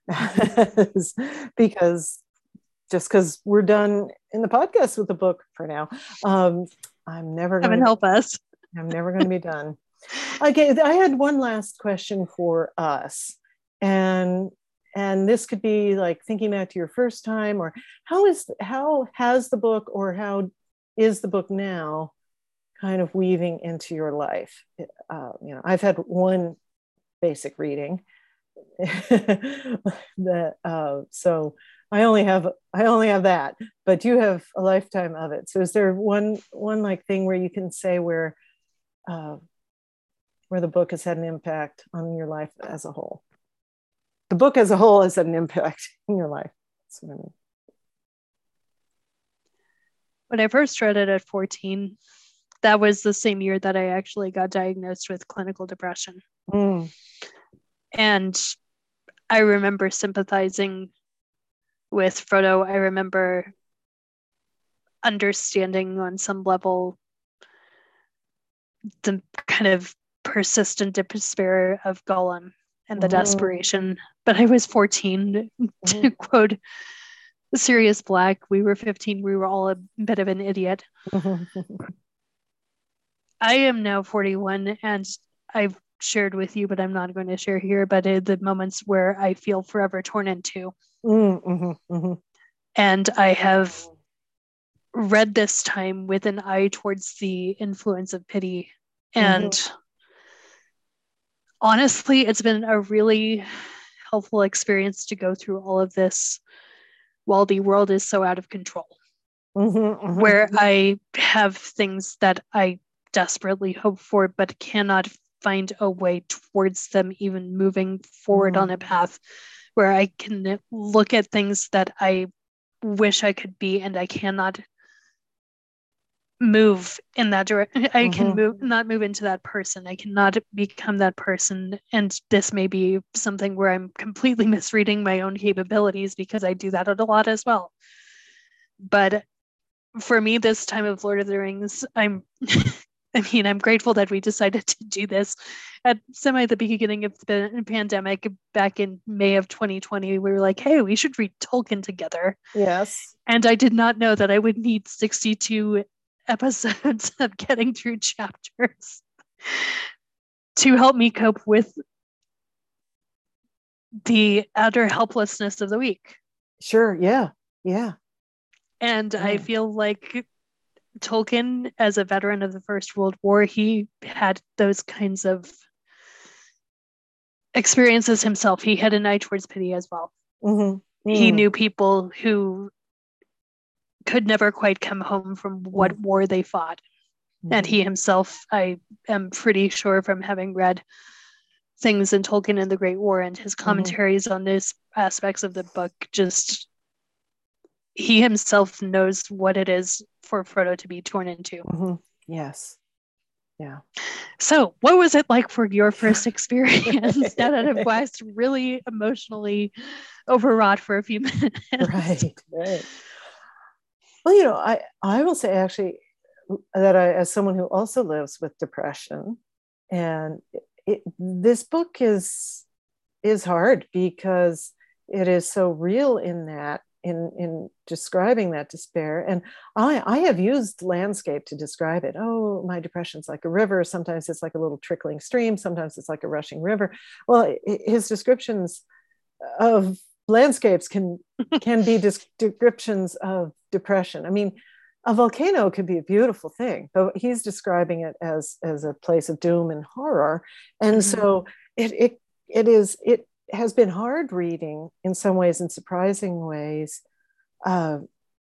because just because we're done in the podcast with the book for now, um, I'm never going to help us. I'm never going to be done. Okay, I had one last question for us, and and this could be like thinking back to your first time, or how is how has the book, or how is the book now kind of weaving into your life? Uh, you know, I've had one basic reading that uh, so I only have I only have that, but you have a lifetime of it. So is there one one like thing where you can say where uh, where the book has had an impact on your life as a whole? The book as a whole has had an impact in your life. That's what I mean. When I first read it at fourteen, that was the same year that I actually got diagnosed with clinical depression. Mm. And I remember sympathizing with Frodo. I remember understanding on some level the kind of persistent despair of Gollum and the mm. desperation. But I was fourteen, mm. to quote Sirius Black, we were fifteen, we were all a bit of an idiot. I am now forty-one, and I've shared with you, but I'm not going to share here, but uh, the moments where I feel forever torn in two. Mm-hmm, mm-hmm. And I have read this time with an eye towards the influence of pity. And mm-hmm. honestly, it's been a really helpful experience to go through all of this while the world is so out of control. Mm-hmm, mm-hmm. Where I have things that I desperately hope for, but cannot find a way towards them even moving forward mm. on a path where I can look at things that I wish I could be, and I cannot move in that direction. I mm-hmm. can move, not move into that person. I cannot become that person. And this may be something where I'm completely misreading my own capabilities, because I do that a lot as well. But for me, this time of Lord of the Rings, I'm I mean, I'm grateful that we decided to do this at semi the beginning of the pandemic back in May of twenty twenty. We were like, hey, we should read Tolkien together. Yes. And I did not know that I would need sixty-two episodes of getting through chapters to help me cope with the utter helplessness of the week. Sure. Yeah. Yeah. And yeah. I feel like Tolkien, as a veteran of the First World War, he had those kinds of experiences himself. He had an eye towards pity as well. Mm-hmm. Mm. He knew people who could never quite come home from what mm. war they fought. Mm-hmm. And he himself, I am pretty sure from having read things in Tolkien and the Great War, and his commentaries mm-hmm. on those aspects of the book, just he himself knows what it is for Frodo to be torn into. Mm-hmm. Yes. Yeah. So what was it like for your first experience now that I've waxed really emotionally overwrought for a few minutes? Right, right. Well, you know, I, I will say actually that I, as someone who also lives with depression, and it, this book is is hard because it is so real in that, in in describing that despair. And I I have used landscape to describe it. Oh, my depression's like a river. Sometimes it's like a little trickling stream. Sometimes it's like a rushing river. Well, his descriptions of landscapes can can be descriptions of depression. I mean, a volcano could be a beautiful thing, but he's describing it as as a place of doom and horror. And mm-hmm. so it it it is it has been hard reading in some ways, in surprising ways. Uh,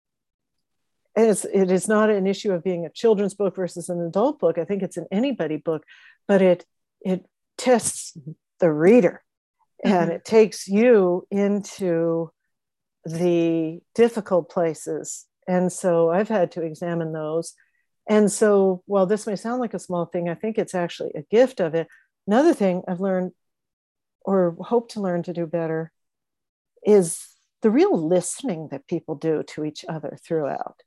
and it's, it is not an issue of being a children's book versus an adult book. I think it's an anybody book, but it it tests the reader. And mm-hmm. it takes you into the difficult places. And so I've had to examine those. And so while this may sound like a small thing, I think it's actually a gift of it. Another thing I've learned, or hope to learn to do better, is the real listening that people do to each other throughout.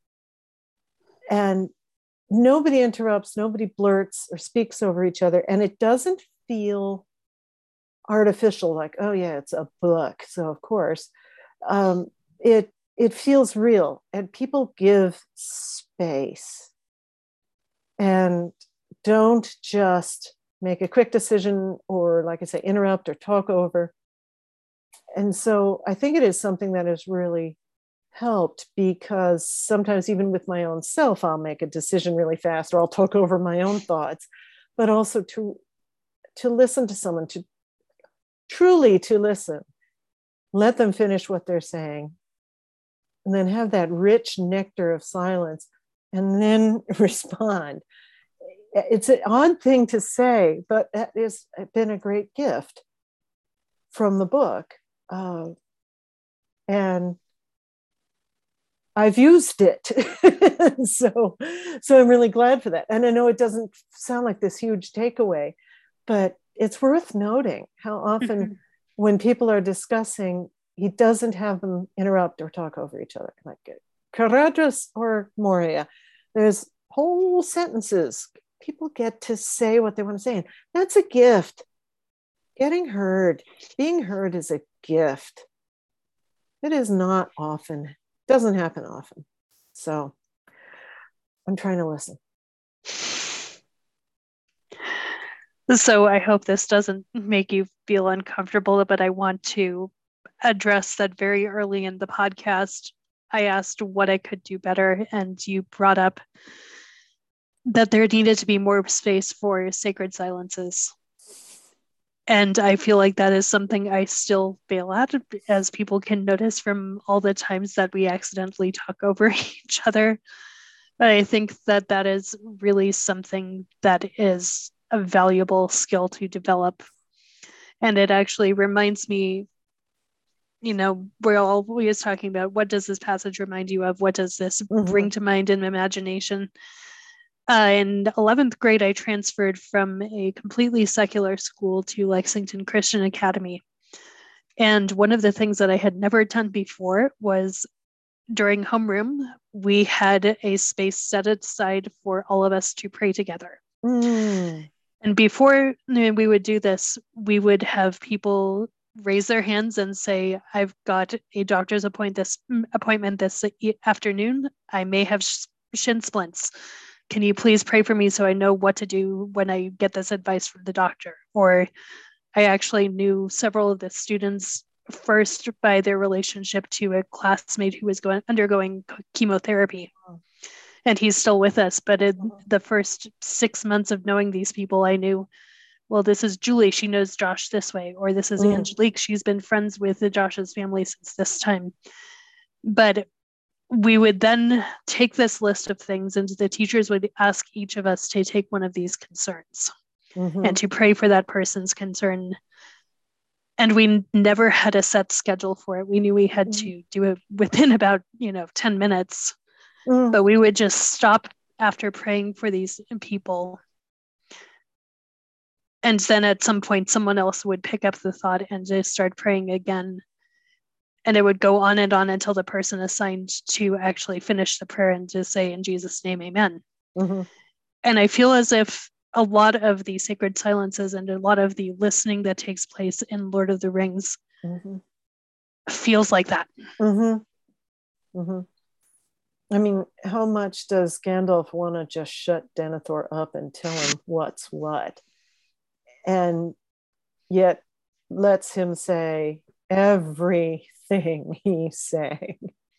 And nobody interrupts, nobody blurts or speaks over each other. And it doesn't feel artificial, like, oh yeah, it's a book, so of course. Um, it it feels real, and people give space and don't just make a quick decision or, like I say, interrupt or talk over. And so I think it is something that has really helped, because sometimes even with my own self, I'll make a decision really fast, or I'll talk over my own thoughts, but also to to listen to someone, to truly to listen, let them finish what they're saying, and then have that rich nectar of silence, and then respond. It's an odd thing to say, but that has been a great gift from the book. Uh, and I've used it. so, so I'm really glad for that. And I know it doesn't sound like this huge takeaway, but it's worth noting how often mm-hmm. when people are discussing, he doesn't have them interrupt or talk over each other. Like Caradhras or Moria, there's whole sentences. People get to say what they want to say. And that's a gift. Getting heard, being heard is a gift. It is not often, doesn't happen often. So I'm trying to listen. So I hope this doesn't make you feel uncomfortable, but I want to address that very early in the podcast. I asked what I could do better, and you brought up that there needed to be more space for sacred silences. And I feel like that is something I still fail at, as people can notice from all the times that we accidentally talk over each other. But I think that that is really something that is a valuable skill to develop. And it actually reminds me, you know, we're always talking about, what does this passage remind you of? What does this mm-hmm. bring to mind in imagination? Uh, in eleventh grade, I transferred from a completely secular school to Lexington Christian Academy. And one of the things that I had never done before was, during homeroom, we had a space set aside for all of us to pray together. Mm. And before we would do this, we would have people raise their hands and say, I've got a doctor's appoint this, appointment this afternoon. I may have shin splints. Can you please pray for me so I know what to do when I get this advice from the doctor? Or I actually knew several of the students first by their relationship to a classmate who was going undergoing chemotherapy. Oh. And he's still with us. But in oh. the first six months of knowing these people, I knew, well, this is Julie. She knows Josh this way. Or this is mm. Angelique. She's been friends with the Josh's family since this time. But we would then take this list of things, and the teachers would ask each of us to take one of these concerns. mm-hmm. and to pray for that person's concern. And we never had a set schedule for it. We knew we had mm-hmm. to do it within about, you know, ten minutes. Mm. But we would just stop after praying for these people. And then at some point, someone else would pick up the thought and just start praying again. And it would go on and on until the person assigned to actually finish the prayer and just say, in Jesus' name, amen. Mm-hmm. And I feel as if a lot of the sacred silences and a lot of the listening that takes place in Lord of the Rings mm-hmm. feels like that. Mm-hmm. Mm-hmm. I mean, how much does Gandalf want to just shut Denethor up and tell him what's what? And yet lets him say everything he's saying.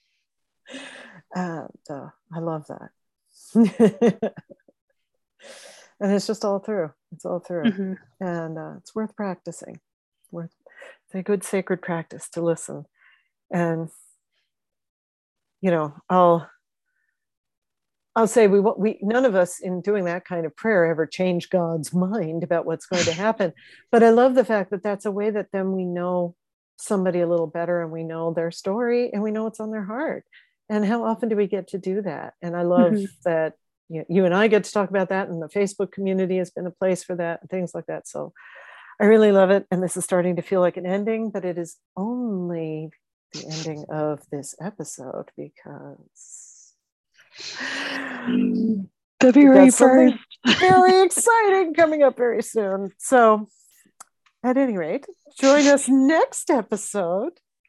And uh, I love that. And it's just all through. It's all through. Mm-hmm. And uh, it's worth practicing. Worth, it's a good sacred practice to listen. And, you know, I'll I'll say we we none of us in doing that kind of prayer ever change God's mind about what's going to happen. But I love the fact that that's a way that then we know somebody a little better, and we know their story, and we know what's on their heart. And how often do we get to do that? And I love mm-hmm. that you know, you and I get to talk about that, and the Facebook community has been a place for that and things like that. So I really love it. And this is starting to feel like an ending, but it is only the ending of this episode because February first. Very exciting coming up very soon. So at any rate, join us next episode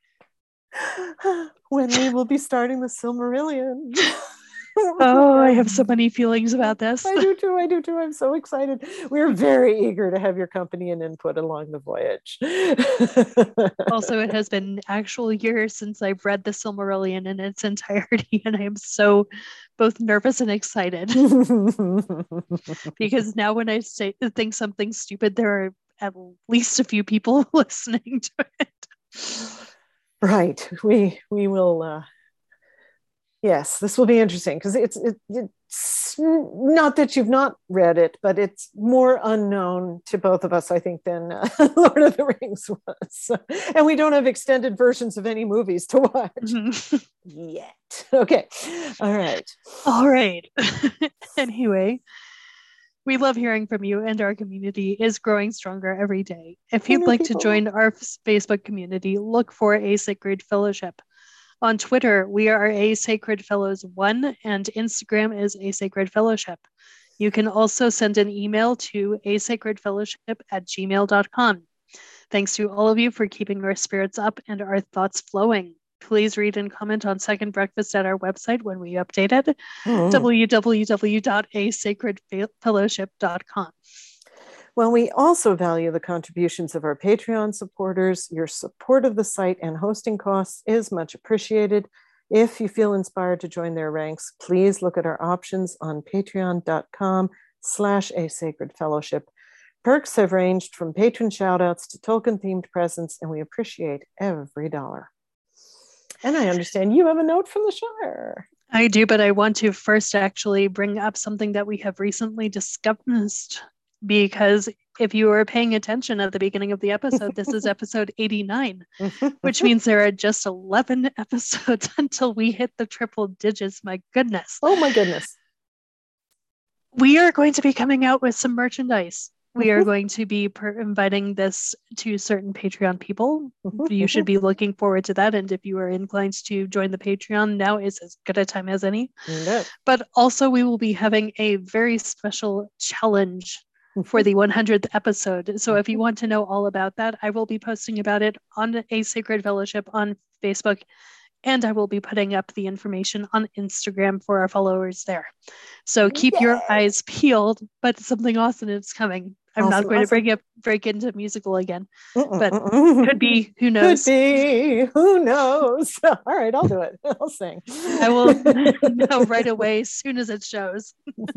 when we will be starting the Silmarillion. Oh, I have so many feelings about this. I do too. I do too. I'm so excited. We're very eager to have your company and input along the voyage. Also, it has been actual years since I've read the Silmarillion in its entirety, and I am so both nervous and excited. Because now when I say think something stupid, there are at least a few people listening to it. Right. We we will uh yes, this will be interesting because it's it, it's not that you've not read it, but it's more unknown to both of us, I think, than uh, Lord of the Rings was. And we don't have extended versions of any movies to watch mm-hmm. yet. Okay. All right. All right. Anyway, we love hearing from you, and our community is growing stronger every day. If you'd like people. to join our Facebook community, look for A Sacred Fellowship. On Twitter, we are A Sacred Fellows one, and Instagram is A Sacred Fellowship. You can also send an email to asacredfellowship at gmail dot com. Thanks to all of you for keeping our spirits up and our thoughts flowing. Please read and comment on Second Breakfast at our website when we update it, mm. w w w dot a sacred fellowship dot com. Well, we also value the contributions of our Patreon supporters. Your support of the site and hosting costs is much appreciated. If you feel inspired to join their ranks, please look at our options on patreon dot com slash a sacred fellowship. Perks have ranged from patron shoutouts to Tolkien-themed presents, and we appreciate every dollar. And I understand you have a note from the Shire. I do, but I want to first actually bring up something that we have recently discussed. Because if you were paying attention at the beginning of the episode, this is episode eighty-nine, which means there are just eleven episodes until we hit the triple digits. My goodness. Oh, my goodness. We are going to be coming out with some merchandise. We are going to be per- inviting this to certain Patreon people. You should be looking forward to that. And if you are inclined to join the Patreon, now is as good a time as any. No. But also, we will be having a very special challenge for the one hundredth episode. So if you want to know all about that, I will be posting about it on A Sacred Fellowship on Facebook, and I will be putting up the information on Instagram for our followers there. So keep Yay. your eyes peeled, but something awesome is coming. I'm awesome, not going awesome. to break up break into musical again, mm-mm, but mm-mm. could be, who knows? Could be, who knows? All right, I'll do it. I'll sing. I will know right away as soon as it shows.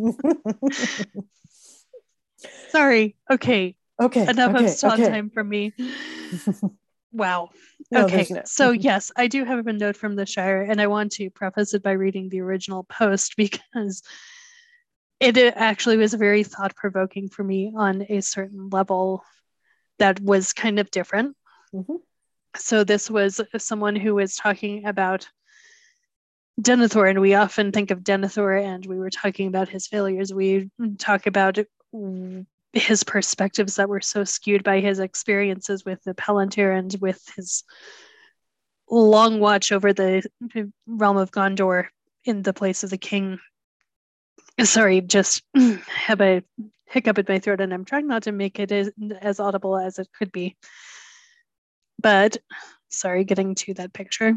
Sorry. Okay. Okay. Enough okay, of stop okay. time from me. Wow. No, okay. No. So yes, I do have a note from the Shire, and I want to preface it by reading the original post because it, it actually was very thought-provoking for me on a certain level that was kind of different. Mm-hmm. So this was someone who was talking about Denethor, and we often think of Denethor, and we were talking about his failures. We talk about his perspectives that were so skewed by his experiences with the Palantir and with his long watch over the realm of Gondor in the place of the king. Sorry, just have a hiccup in my throat, and I'm trying not to make it as, as audible as it could be. But, sorry, getting to that picture.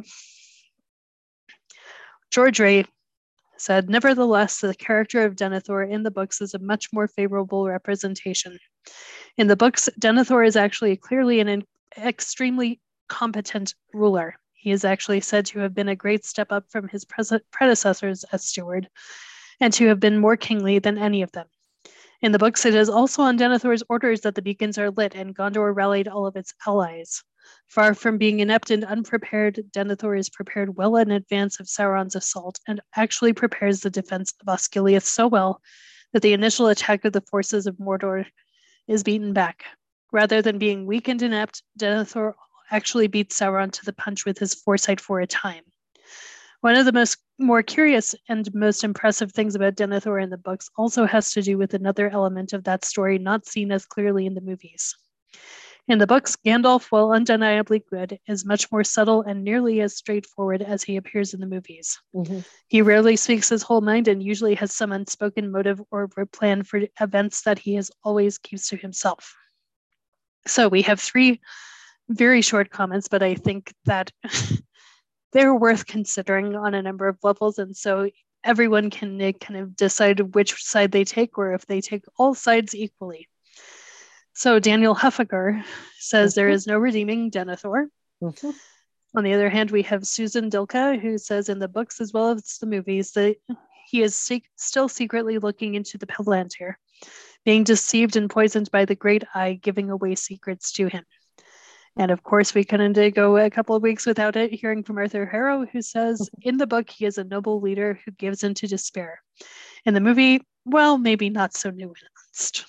George Ray said, nevertheless, the character of Denethor in the books is a much more favorable representation. In the books, Denethor is actually clearly an in- extremely competent ruler. He is actually said to have been a great step up from his pres- predecessors as steward, and to have been more kingly than any of them. In the books, it is also on Denethor's orders that the beacons are lit and Gondor rallied all of its allies. Far from being inept and unprepared, Denethor is prepared well in advance of Sauron's assault and actually prepares the defense of Osgiliath so well that the initial attack of the forces of Mordor is beaten back. Rather than being weak and inept, Denethor actually beats Sauron to the punch with his foresight for a time. One of the most more curious and most impressive things about Denethor in the books also has to do with another element of that story not seen as clearly in the movies. In the books, Gandalf, while undeniably good, is much more subtle and nearly as straightforward as he appears in the movies. Mm-hmm. He rarely speaks his whole mind and usually has some unspoken motive or plan for events that he has always keeps to himself. So we have three very short comments, but I think that they're worth considering on a number of levels. And so everyone can kind of decide which side they take or if they take all sides equally. So Daniel Huffaker says mm-hmm. there is no redeeming Denethor. Mm-hmm. On the other hand, we have Susan Dilka, who says in the books as well as the movies that he is se- still secretly looking into the Palantir, being deceived and poisoned by the Great Eye, giving away secrets to him. And of course, we couldn't go a couple of weeks without it, hearing from Arthur Harrow, who says, in the book, he is a noble leader who gives into despair. In the movie, well, maybe not so nuanced.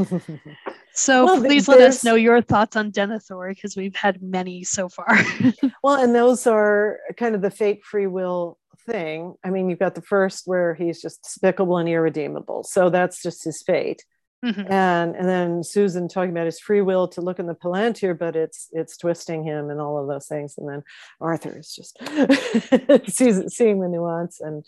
So well, please let us know your thoughts on Denethor, because we've had many so far. Well, and those are kind of the fate free will thing. I mean, you've got the first where he's just despicable and irredeemable. So that's just his fate. Mm-hmm. And and then Susan talking about his free will to look in the Palantir, but it's it's twisting him and all of those things. And then Arthur is just sees, seeing the nuance and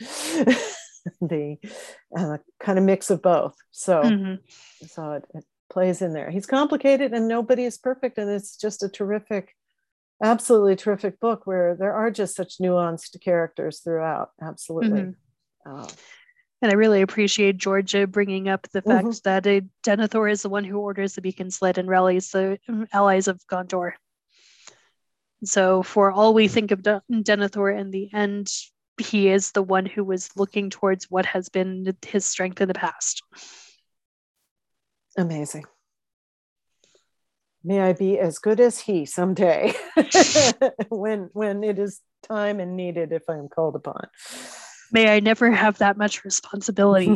the uh, kind of mix of both. So, mm-hmm. so it, it plays in there. He's complicated and nobody is perfect. And it's just a terrific, absolutely terrific book where there are just such nuanced characters throughout. Absolutely. Mm-hmm. Uh, And I really appreciate Georgia bringing up the fact mm-hmm. that uh, Denethor is the one who orders the beacons lit and rallies the allies of Gondor. So for all we think of De- Denethor, in the end, he is the one who was looking towards what has been his strength in the past. Amazing. May I be as good as he someday when when it is time and needed if I am called upon. May I never have that much responsibility.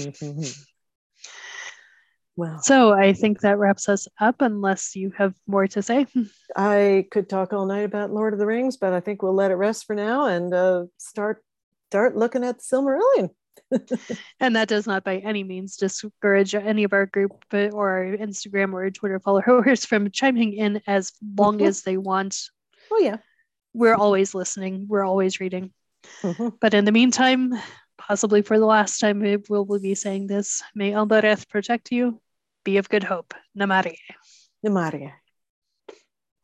Well, so I think that wraps us up, unless you have more to say. I could talk all night about Lord of the Rings, but I think we'll let it rest for now and uh, start start looking at the Silmarillion. And that does not by any means discourage any of our group or our Instagram or Twitter followers from chiming in as long as they want. Oh, yeah. We're always listening. We're always reading. Mm-hmm. But in the meantime, possibly for the last time we will be saying this, may Elbereth protect you. Be of good hope. Namarie. Namarie.